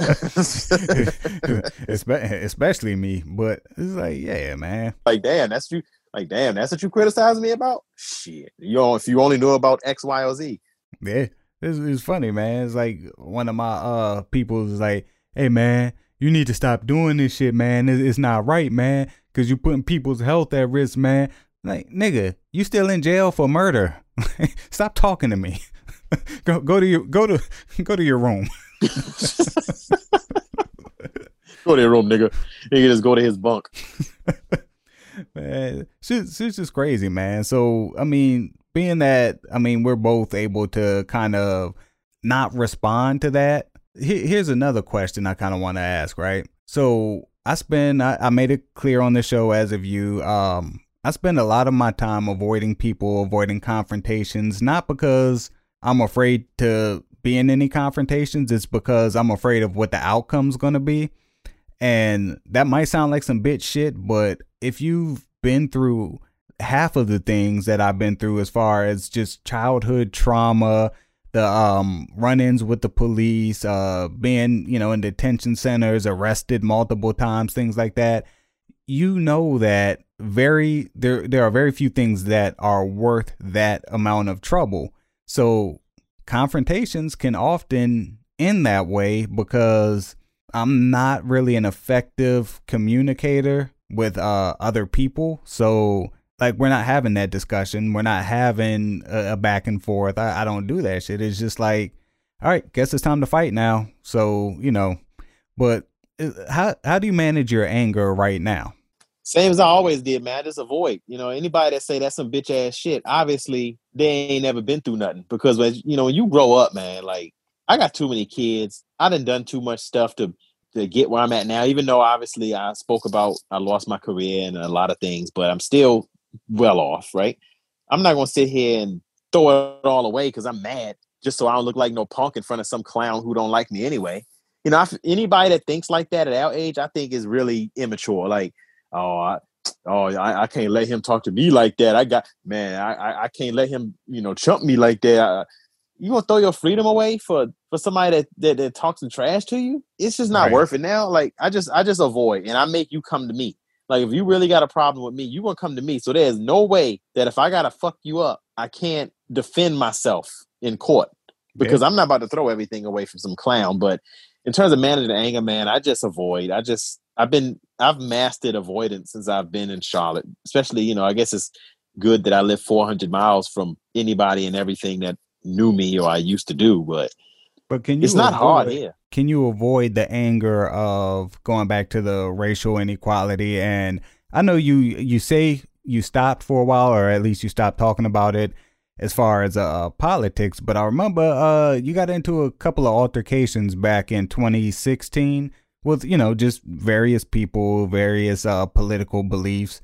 Especially me. But it's like, yeah, man. Like, damn, that's you. Like, damn, that's what you criticize me about? Shit. You know, if you only knew about X, Y, or Z. Yeah. It's, it's funny, man. It's like one of my uh people is like, hey, man, you need to stop doing this shit, man. It's, it's not right, man, because you're putting people's health at risk, man. Like, nigga, you still in jail for murder. Stop talking to me. go go to your go to go to your room. Go to your room, nigga. Nigga, just go to his bunk. Man, she's, she's just crazy, man. So, I mean, being that, I mean, we're both able to kind of not respond to that. Here's another question I kind of want to ask, right? So I spend, I, I made it clear on the show as of you, um, I spend a lot of my time avoiding people, avoiding confrontations, not because I'm afraid to be in any confrontations. It's because I'm afraid of what the outcome's going to be. And that might sound like some bitch shit, but if you've been through half of the things that I've been through as far as just childhood trauma, the um, run-ins with the police, uh, being, you know, in detention centers, arrested multiple times, things like that, you know that very there there are very few things that are worth that amount of trouble. So confrontations can often end that way because I'm not really an effective communicator with uh, other people. So like, we're not having that discussion. We're not having a, a back and forth. I, I don't do that shit. It's just like, all right, guess it's time to fight now. So, you know, but how, how do you manage your anger right now? Same as I always did, man. I just avoid, you know, anybody that say that's some bitch ass shit, obviously they ain't never been through nothing. Because when, you know, when you grow up, man, like, I got too many kids. I done done too much stuff to to get where I'm at now, even though obviously I spoke about I lost my career and a lot of things, but I'm still well off, right? I'm not going to sit here and throw it all away because I'm mad just so I don't look like no punk in front of some clown who don't like me anyway. You know, I, anybody that thinks like that at our age, I think is really immature. Like, oh, I, oh, I, I can't let him talk to me like that. I got, man, I, I can't let him, you know, chump me like that. I, you gonna throw your freedom away for, for somebody that, that, that talks some trash to you? It's just not Right. worth it now. Like, I just I just avoid, and I make you come to me. Like, if you really got a problem with me, you gonna come to me. So there's no way that if I gotta fuck you up, I can't defend myself in court because yeah. I'm not about to throw everything away from some clown. But in terms of managing anger, man, I just avoid. I just I've been I've mastered avoidance since I've been in Charlotte. Especially, you know, I guess it's good that I live four hundred miles from anybody and everything that knew me or I used to do, but but can you it's not avoid, hard here. Can you avoid the anger of going back to the racial inequality? And I know you you say you stopped for a while, or at least you stopped talking about it as far as uh, politics, but I remember uh, you got into a couple of altercations back in twenty sixteen with, you know, just various people, various uh, political beliefs,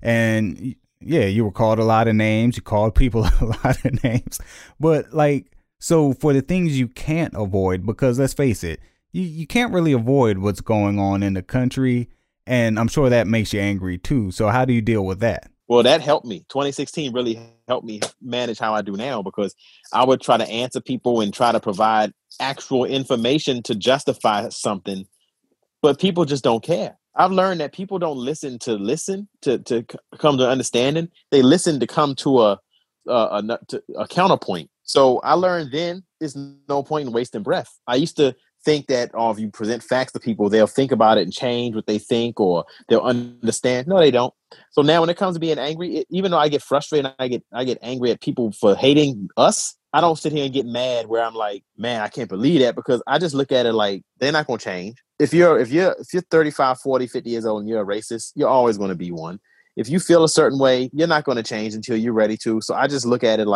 and yeah, you were called a lot of names. You called people a lot of names. But like, so for the things you can't avoid, because let's face it, you, you can't really avoid what's going on in the country. And I'm sure that makes you angry too. So how do you deal with that? Well, that helped me. twenty sixteen really helped me manage how I do now, because I would try to answer people and try to provide actual information to justify something. But people just don't care. I've learned that people don't listen to listen to, to come to understanding. They listen to come to a, a, a, to a counterpoint. So I learned then there's no point in wasting breath. I used to think that, oh, if you present facts to people, they'll think about it and change what they think, or they'll understand. No, they don't. So now when it comes to being angry, it, even though I get frustrated, I get I get angry at people for hating us, I don't sit here and get mad where I'm like, man, I can't believe that, because I just look at it like they're not going to change. If you're if you're if you're thirty-five, forty, fifty years old and you're a racist, you're always going to be one. If you feel a certain way, you're not going to change until you're ready to. So I just look at it like,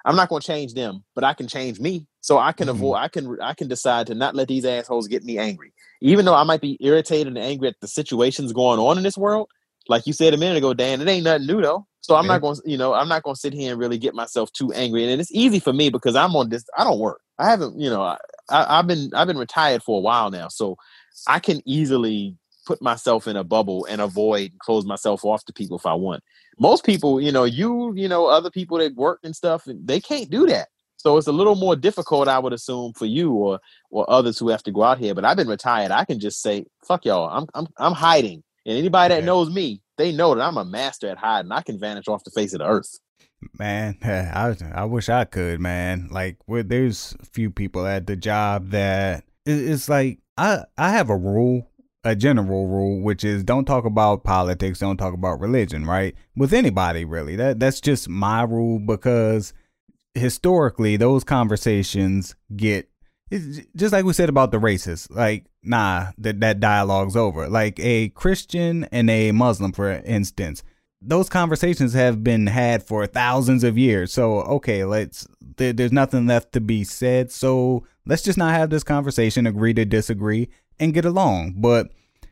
I'm not going to change them, but I can change me. So I can Mhm. avoid, I can, I can decide to not let these assholes get me angry. Even though I might be irritated and angry at the situations going on in this world. Like you said a minute ago, Dan, it ain't nothing new though. So I'm Yeah. not going to, you know, I'm not going to sit here and really get myself too angry. And it's easy for me because I'm on this, I don't work. I haven't, you know, I, I, I've been, I've been retired for a while now. So I can easily put myself in a bubble and avoid close myself off to people if I want. Most people, you know, you, you know, other people that work and stuff, they can't do that. So it's a little more difficult, I would assume, for you or or others who have to go out here. But I've been retired. I can just say, fuck y'all. I'm I'm I'm hiding. And anybody that Yeah. knows me, they know that I'm a master at hiding. I can vanish off the face of the earth. Man, I I wish I could, man. Like, where there's a few people at the job that it- it's like I I have a rule, a general rule, which is don't talk about politics, don't talk about religion, right? With anybody, really. That that's just my rule because historically those conversations get it's just like we said about the racists. Like, nah, that that dialogue's over. Like a Christian and a Muslim, for instance. Those conversations have been had for thousands of years. So, okay, let's, there, there's nothing left to be said. So let's just not have this conversation, agree to disagree and get along. But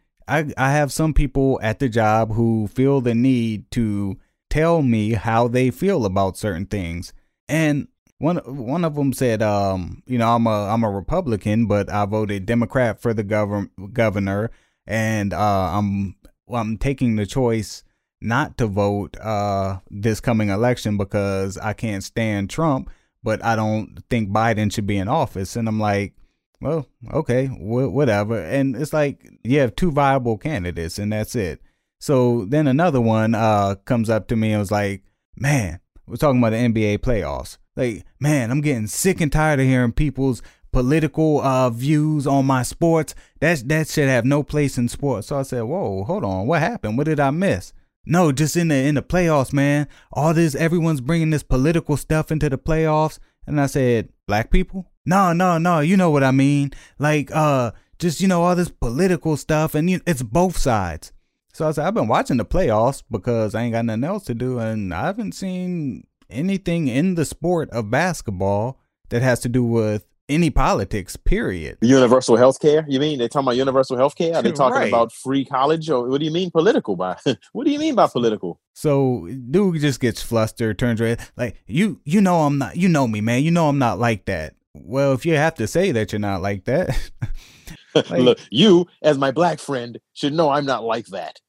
I, I have some people at the job who feel the need to tell me how they feel about certain things. And one, one of them said, um, you know, I'm a, I'm a Republican, but I voted Democrat for the govern, governor. And, uh, I'm, well, I'm taking the choice not to vote uh this coming election because I can't stand Trump, but I don't think Biden should be in office. And I'm like, well, okay, wh- whatever. And it's like you have two viable candidates and that's it. So then another one uh comes up to me and was like, man, we're talking about the N B A playoffs. Like, man, I'm getting sick and tired of hearing people's political uh views on my sports. That that should have no place in sports. So I said, whoa, hold on, what happened? What did I miss? No, just in the in the playoffs, man. All this, everyone's bringing this political stuff into the playoffs. And I said, black people? No, no, no. You know what I mean? Like, uh, just, you know, all this political stuff. And you, it's both sides. So I said, I've been watching the playoffs because I ain't got nothing else to do. And I haven't seen anything in the sport of basketball that has to do with any politics, period. Universal health care? You mean they're talking about universal health care? Are they talking Right. about free college? Or what do you mean political by what do you mean by political? So dude just gets flustered, turns red, like, you you know I'm not, you know me, man. You know I'm not like that. Well, if you have to say that you're not like that. Like, look, you, as my black friend, should know I'm not like that.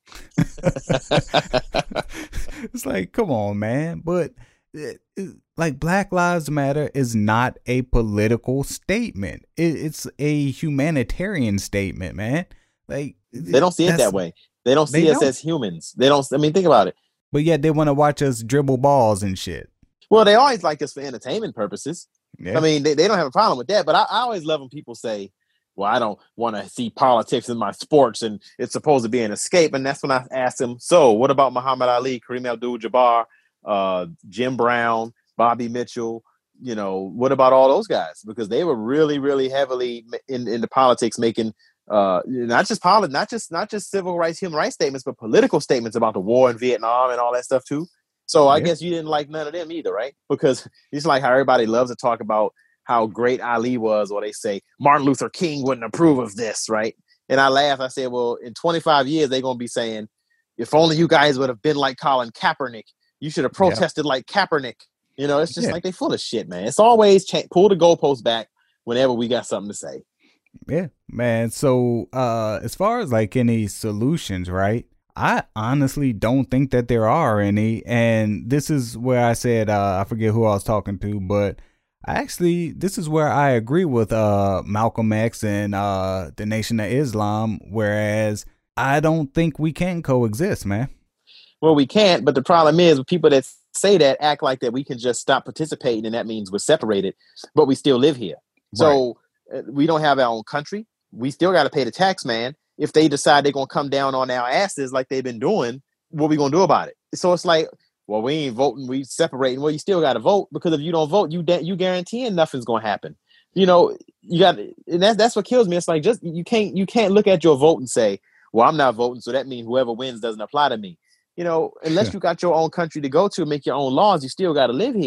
It's like, come on, man. But it, it, like, Black Lives Matter is not a political statement. It, it's a humanitarian statement, man. Like, they don't see it that way. They don't see they us don't. as humans. They don't. I mean, think about it. But yet they want to watch us dribble balls and shit. Well, they always like us for entertainment purposes. Yeah. I mean, they, they don't have a problem with that. But I, I always love when people say, well, I don't want to see politics in my sports and it's supposed to be an escape. And that's when I ask them, so what about Muhammad Ali, Kareem Abdul-Jabbar, uh, Jim Brown, Bobby Mitchell? You know, what about all those guys? Because they were really, really heavily in, into politics, making uh, not just politics, not just not just civil rights, human rights statements, but political statements about the war in Vietnam and all that stuff too. So I Yeah. guess you didn't like none of them either, right? Because it's like how everybody loves to talk about how great Ali was, or they say Martin Luther King wouldn't approve of this, right? And I laugh. I said, well, in twenty-five years, they're going to be saying, if only you guys would have been like Colin Kaepernick, you should have protested like Kaepernick. You know, it's just Yeah. like they full of shit, man. It's always cha- pull the goalpost back whenever we got something to say. Yeah, man. So uh, as far as like any solutions, right? I honestly don't think that there are any. And this is where I said, uh, I forget who I was talking to, but I actually, this is where I agree with uh, Malcolm X and uh, the Nation of Islam, whereas I don't think we can coexist, man. Well, we can't, but the problem is people that say that act like that we can just stop participating and that means we're separated, but we still live here. So uh, we don't have our own country. We still got to pay the tax man. If they decide they're going to come down on our asses like they've been doing, what are we going to do about it? So it's like, well, we ain't voting, we separating. Well, you still got to vote, because if you don't vote, you da- you guaranteeing nothing's going to happen. You know, you got, and that's that's what kills me. It's like, just you can't you can't look at your vote and say, well, I'm not voting, so that means whoever wins doesn't apply to me. You know, unless you got your own country to go to, make your own laws, you still got to live here.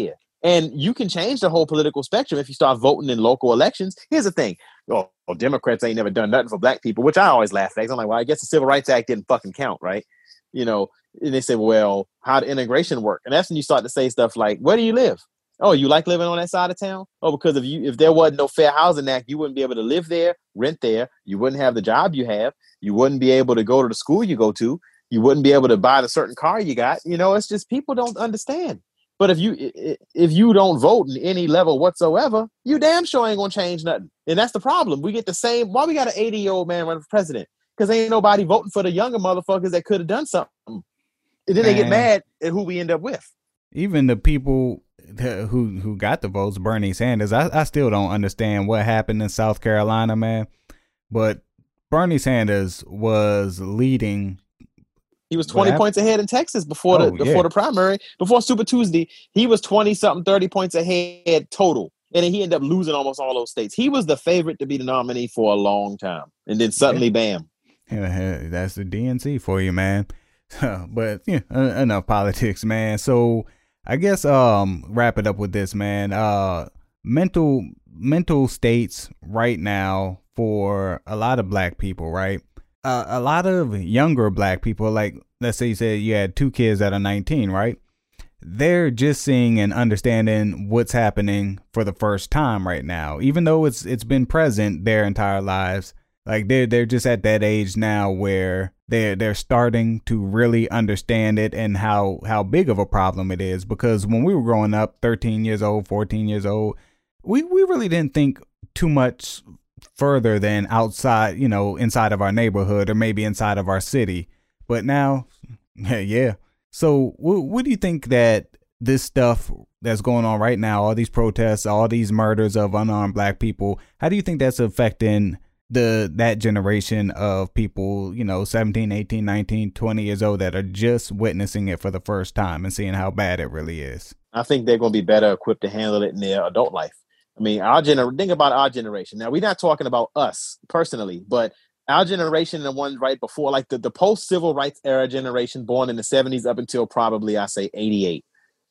And you can change the whole political spectrum if you start voting in local elections. Here's the thing. Oh, well, Democrats ain't never done nothing for black people, which I always laugh at. I'm like, well, I guess the Civil Rights Act didn't fucking count, right? You know, and they say, well, how did integration work? And that's when you start to say stuff like, where do you live? Oh, you like living on that side of town? Oh, because if you if there wasn't no Fair Housing Act, you wouldn't be able to live there, rent there. You wouldn't have the job you have. You wouldn't be able to go to the school you go to. You wouldn't be able to buy the certain car you got. You know, it's just people don't understand. But if you if you don't vote in any level whatsoever, you damn sure ain't gonna change nothing. And that's the problem. We get the same. Why we got an eighty-year-old man running for president? Because ain't nobody voting for the younger motherfuckers that could have done something. And then man, they get mad at who we end up with. Even the people who who got the votes, Bernie Sanders, I, I still don't understand what happened in South Carolina, man. But Bernie Sanders was leading. He was twenty points ahead in Texas before the oh, before yeah. the primary, before Super Tuesday. He was twenty something, thirty points ahead total, and then he ended up losing almost all those states. He was the favorite to be the nominee for a long time, and then suddenly, yeah. bam! Yeah, that's the D N C for you, man. But yeah, enough politics, man. So I guess um, wrap it up with this, man. Uh, mental mental states right now for a lot of black people, right? Uh, a lot of younger black people, like let's say you said you had two kids that are nineteen, right? They're just seeing and understanding what's happening for the first time right now, even though it's it's been present their entire lives. Like they're they're just at that age now where they're they're starting to really understand it and how how big of a problem it is. Because when we were growing up, thirteen years old, fourteen years old, we we really didn't think too much further than outside, you know, inside of our neighborhood or maybe inside of our city. But now, yeah. So what, what do you think that this stuff that's going on right now, all these protests, all these murders of unarmed black people, how do you think that's affecting the that generation of people, you know, seventeen, eighteen, nineteen, twenty years old that are just witnessing it for the first time and seeing how bad it really is? I think they're going to be better equipped to handle it in their adult life. I mean, our gener- think about our generation. Now, we're not talking about us personally, but our generation and the ones right before, like the, the post-civil rights era generation born in the seventies up until probably, I say, eighty-eight.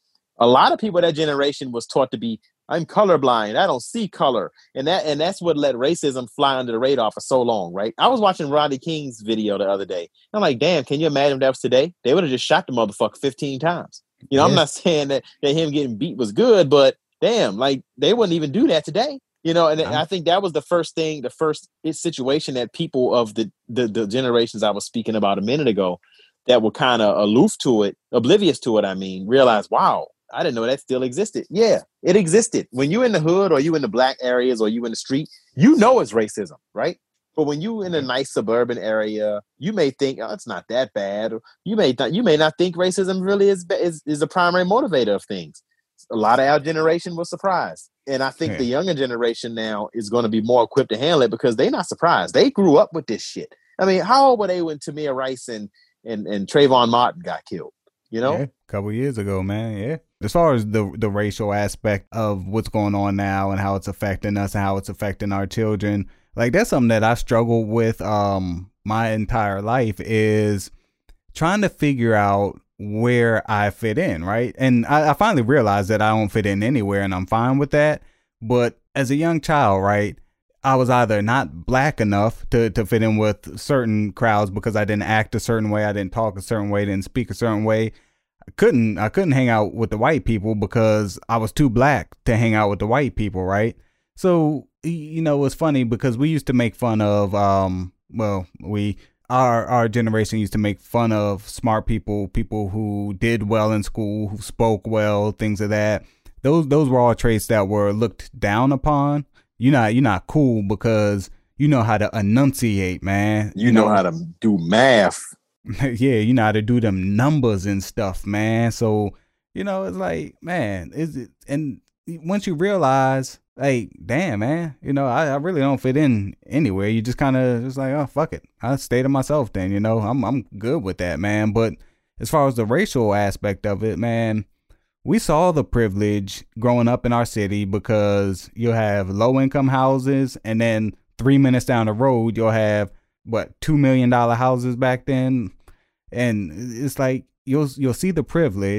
A lot of people that generation was taught to be, I'm colorblind. I don't see color. And that and that's what let racism fly under the radar for so long, right? I was watching Rodney King's video the other day. I'm like, damn, can you imagine if that was today? They would have just shot the motherfucker fifteen times. You know, yeah. I'm not saying that, that him getting beat was good, but damn, like they wouldn't even do that today, you know. And I'm, I think that was the first thing, the first situation that people of the, the the generations I was speaking about a minute ago that were kind of aloof to it, oblivious to it. I mean, realize, wow, I didn't know that still existed. Yeah, it existed. When you in the hood or you in the black areas or you in the street, you know it's racism, right? But when you in a nice suburban area, you may think, oh, it's not that bad. Or you may th- you may not think racism really is is is the primary motivator of things. A lot of our generation was surprised. And I think yeah. the younger generation now is going to be more equipped to handle it because they're not surprised. They grew up with this shit. I mean, how old were they when Tamir Rice and, and, and Trayvon Martin got killed? You know? Yeah, a couple years ago, man. Yeah. As far as the the racial aspect of what's going on now and how it's affecting us and how it's affecting our children, like that's something that I struggled with um my entire life is trying to figure out where I fit in, right? And I, I finally realized that I don't fit in anywhere and I'm fine with that. But as a young child, right, I was either not black enough to, to fit in with certain crowds because I didn't act a certain way, I didn't talk a certain way, didn't speak a certain way. I couldn't I couldn't hang out with the white people because I was too black to hang out with the white people, right? So, you know, it's funny because we used to make fun of, um, well, we... Our our generation used to make fun of smart people, people who did well in school, who spoke well, things of that. Those those were all traits that were looked down upon. You're not you're not cool because you know how to enunciate, man. You, you know, know how to do math. Yeah, you know how to do them numbers and stuff, man. So, you know, it's like, man, is it? And once you realize, like, damn, man, you know, I, I really don't fit in anywhere. You just kind of just like, oh, fuck it. I'll stay to myself then, you know, I'm I'm good with that, man. But as far as the racial aspect of it, man, we saw the privilege growing up in our city because you'll have low income houses and then three minutes down the road, you'll have, what, two million dollars houses back then. And it's like, you'll you'll see the privilege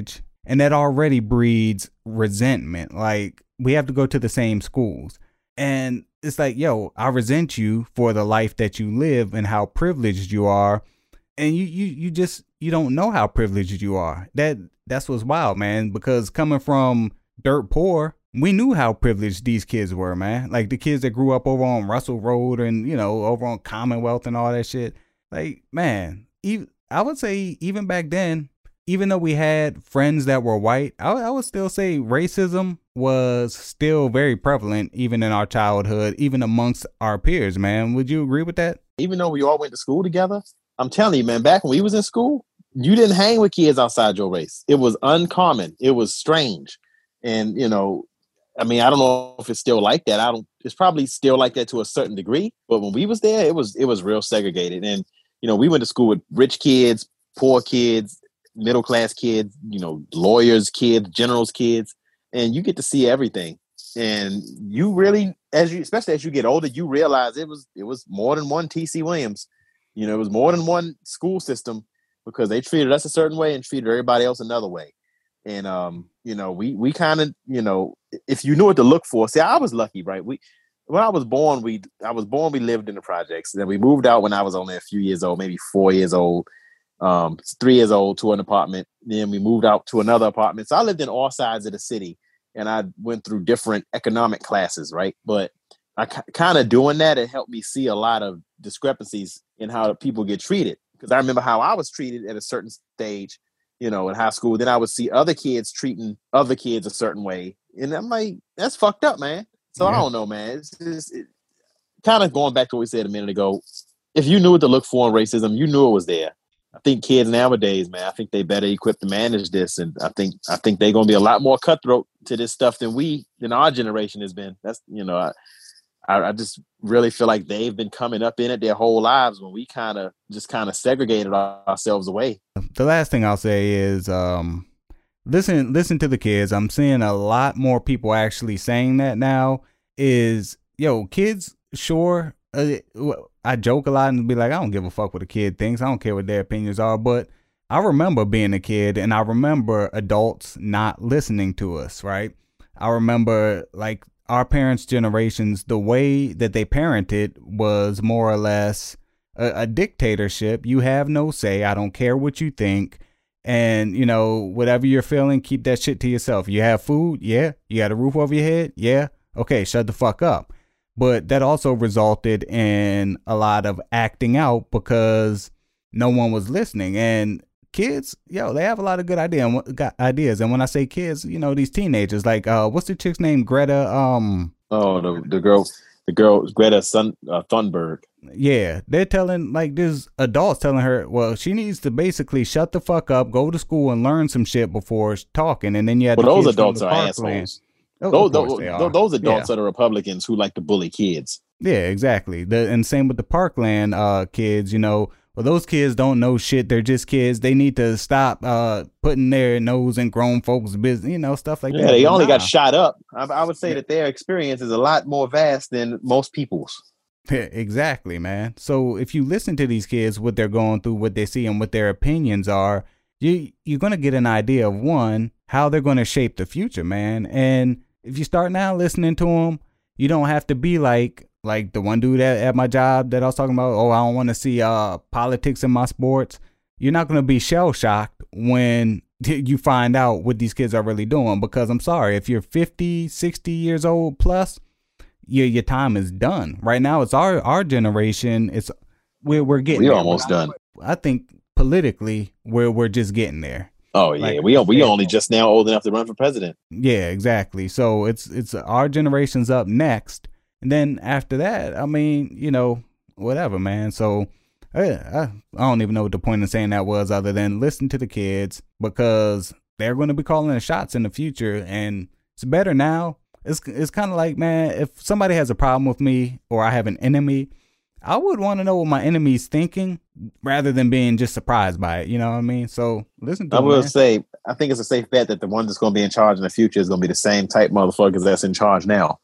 And that already breeds resentment. Like, we have to go to the same schools. And it's like, yo, I resent you for the life that you live and how privileged you are. And you, you, you just, you don't know how privileged you are. That, that's what's wild, man. Because coming from dirt poor, we knew how privileged these kids were, man. Like the kids that grew up over on Russell Road and, you know, over on Commonwealth and all that shit. Like, man, even, I would say even back then, even though we had friends that were white, I, I would still say racism was still very prevalent, even in our childhood, even amongst our peers, man. Would you agree with that? Even though we all went to school together, I'm telling you, man, back when we was in school, you didn't hang with kids outside your race. It was uncommon. It was strange. And, you know, I mean, I don't know if it's still like that. I don't, it's probably still like that to a certain degree. But when we was there, it was, it was real segregated. And, you know, we went to school with rich kids, poor kids, middle class kids, you know, lawyers' kids, generals' kids, and you get to see everything. And you really, as you, especially as you get older, you realize it was, it was more than one T C Williams. You know, it was more than one school system because they treated us a certain way and treated everybody else another way. And, um, you know, we, we kind of, you know, if you knew what to look for, see, I was lucky, right? We, when I was born, we, I was born, we lived in the projects. Then we moved out when I was only a few years old, maybe four years old, um, three years old to an apartment. Then we moved out to another apartment. So I lived in all sides of the city and I went through different economic classes, right? But I k- kind of doing that, it helped me see a lot of discrepancies in how people get treated. Because I remember how I was treated at a certain stage, you know, in high school. Then I would see other kids treating other kids a certain way. And I'm like, that's fucked up, man. So yeah. I don't know, man. It's just it, kind of going back to what we said a minute ago. If you knew what to look for in racism, you knew it was there. I think kids nowadays, man, I think they better equipped to manage this. And I think I think they're going to be a lot more cutthroat to this stuff than we, than our generation has been. That's, you know, I, I, I just really feel like they've been coming up in it their whole lives when we kind of just kind of segregated our, ourselves away. The last thing I'll say is um, listen, listen to the kids. I'm seeing a lot more people actually saying that now is, yo, kids, sure. Uh, I joke a lot and be like, I don't give a fuck what a kid thinks. I don't care what their opinions are. But I remember being a kid and I remember adults not listening to us, right? I remember like our parents' generations, the way that they parented was more or less a, a dictatorship. You have no say. I don't care what you think. And, you know, whatever you're feeling, keep that shit to yourself. You have food? Yeah. You got a roof over your head? Yeah. Okay, shut the fuck up. But that also resulted in a lot of acting out because no one was listening. And kids, yo, they have a lot of good idea, got ideas. And when I say kids, you know, these teenagers, like, uh, what's the chick's name? Greta. Um. Oh, the the girl, the girl, Greta Sun, uh, Thunberg. Yeah, they're telling, like, there's adults telling her, well, she needs to basically shut the fuck up, go to school and learn some shit before talking. And then you have well, the those kids adults from are the assholes. Oh, those, those, those adults yeah. are the Republicans who like to bully kids. Yeah, exactly. The, and same with the Parkland uh, kids, you know, well, those kids don't know shit. They're just kids. They need to stop uh, putting their nose in grown folks' business, you know, stuff like yeah, that. Yeah, they but only nah. got shot up. I, I would say yeah. that their experience is a lot more vast than most people's. Yeah, exactly, man. So if you listen to these kids, what they're going through, what they see, and what their opinions are, you, you're going to get an idea of, one, how they're going to shape the future, man. And if you start now listening to them, you don't have to be like like the one dude at, at my job that I was talking about. Oh, I don't want to see uh politics in my sports. You're not going to be shell shocked when you find out what these kids are really doing. Because I'm sorry, if you're fifty, sixty years old plus, your your time is done. Right now, it's our our generation. It's we're we're getting. We're there. almost done. I think politically, we're we're just getting there. Oh yeah, like, we are we only just now old enough to run for president. Yeah, exactly. So it's it's our generation's up next, and then after that, I mean, you know, whatever, man. So I, I, I don't even know what the point of saying that was, other than listen to the kids because they're going to be calling the shots in the future, and it's better now. It's it's kind of like, man, if somebody has a problem with me or I have an enemy, I would want to know what my enemy's thinking rather than being just surprised by it. You know what I mean? So listen to I them, will man. say, I think it's a safe bet that the one that's going to be in charge in the future is going to be the same type motherfuckers that's in charge now.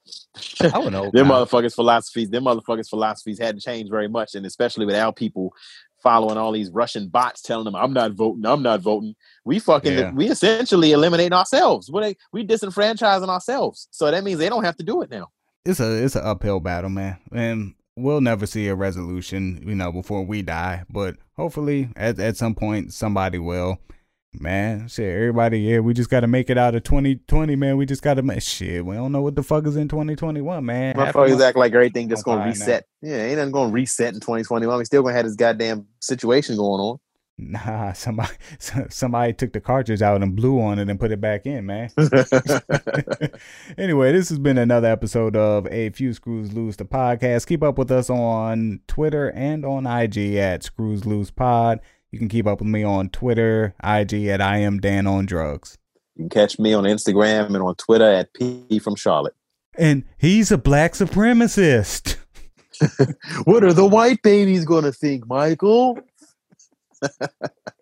I would hope. Them motherfuckers' philosophies, them motherfuckers' philosophies hadn't changed very much. And especially with our people following all these Russian bots telling them, I'm not voting, I'm not voting. We fucking, Yeah. we essentially eliminate ourselves. We we disenfranchising ourselves. So that means they don't have to do it now. It's a it's an uphill battle, man. And we'll never see a resolution, you know, before we die. But hopefully at, at some point, somebody will. Man, shit, everybody, yeah, we just got to make it out of twenty twenty, man. We just got to make shit. We don't know what the fuck is in twenty twenty-one, man. Motherfuckers act like everything just I'm gonna fine reset. Yeah, ain't nothing gonna reset in twenty twenty-one. We still gonna have this goddamn situation going on. Nah, somebody somebody took the cartridge out and blew on it and put it back in, man. Anyway, this has been another episode of A Few Screws Loose, the podcast. Keep up with us on Twitter and on I G at Screws Loose Pod. You can keep up with me on Twitter, I G at I am Dan on Drugs. You can catch me on Instagram and on Twitter at P from Charlotte. And he's a black supremacist. What are the white babies gonna think, Michael?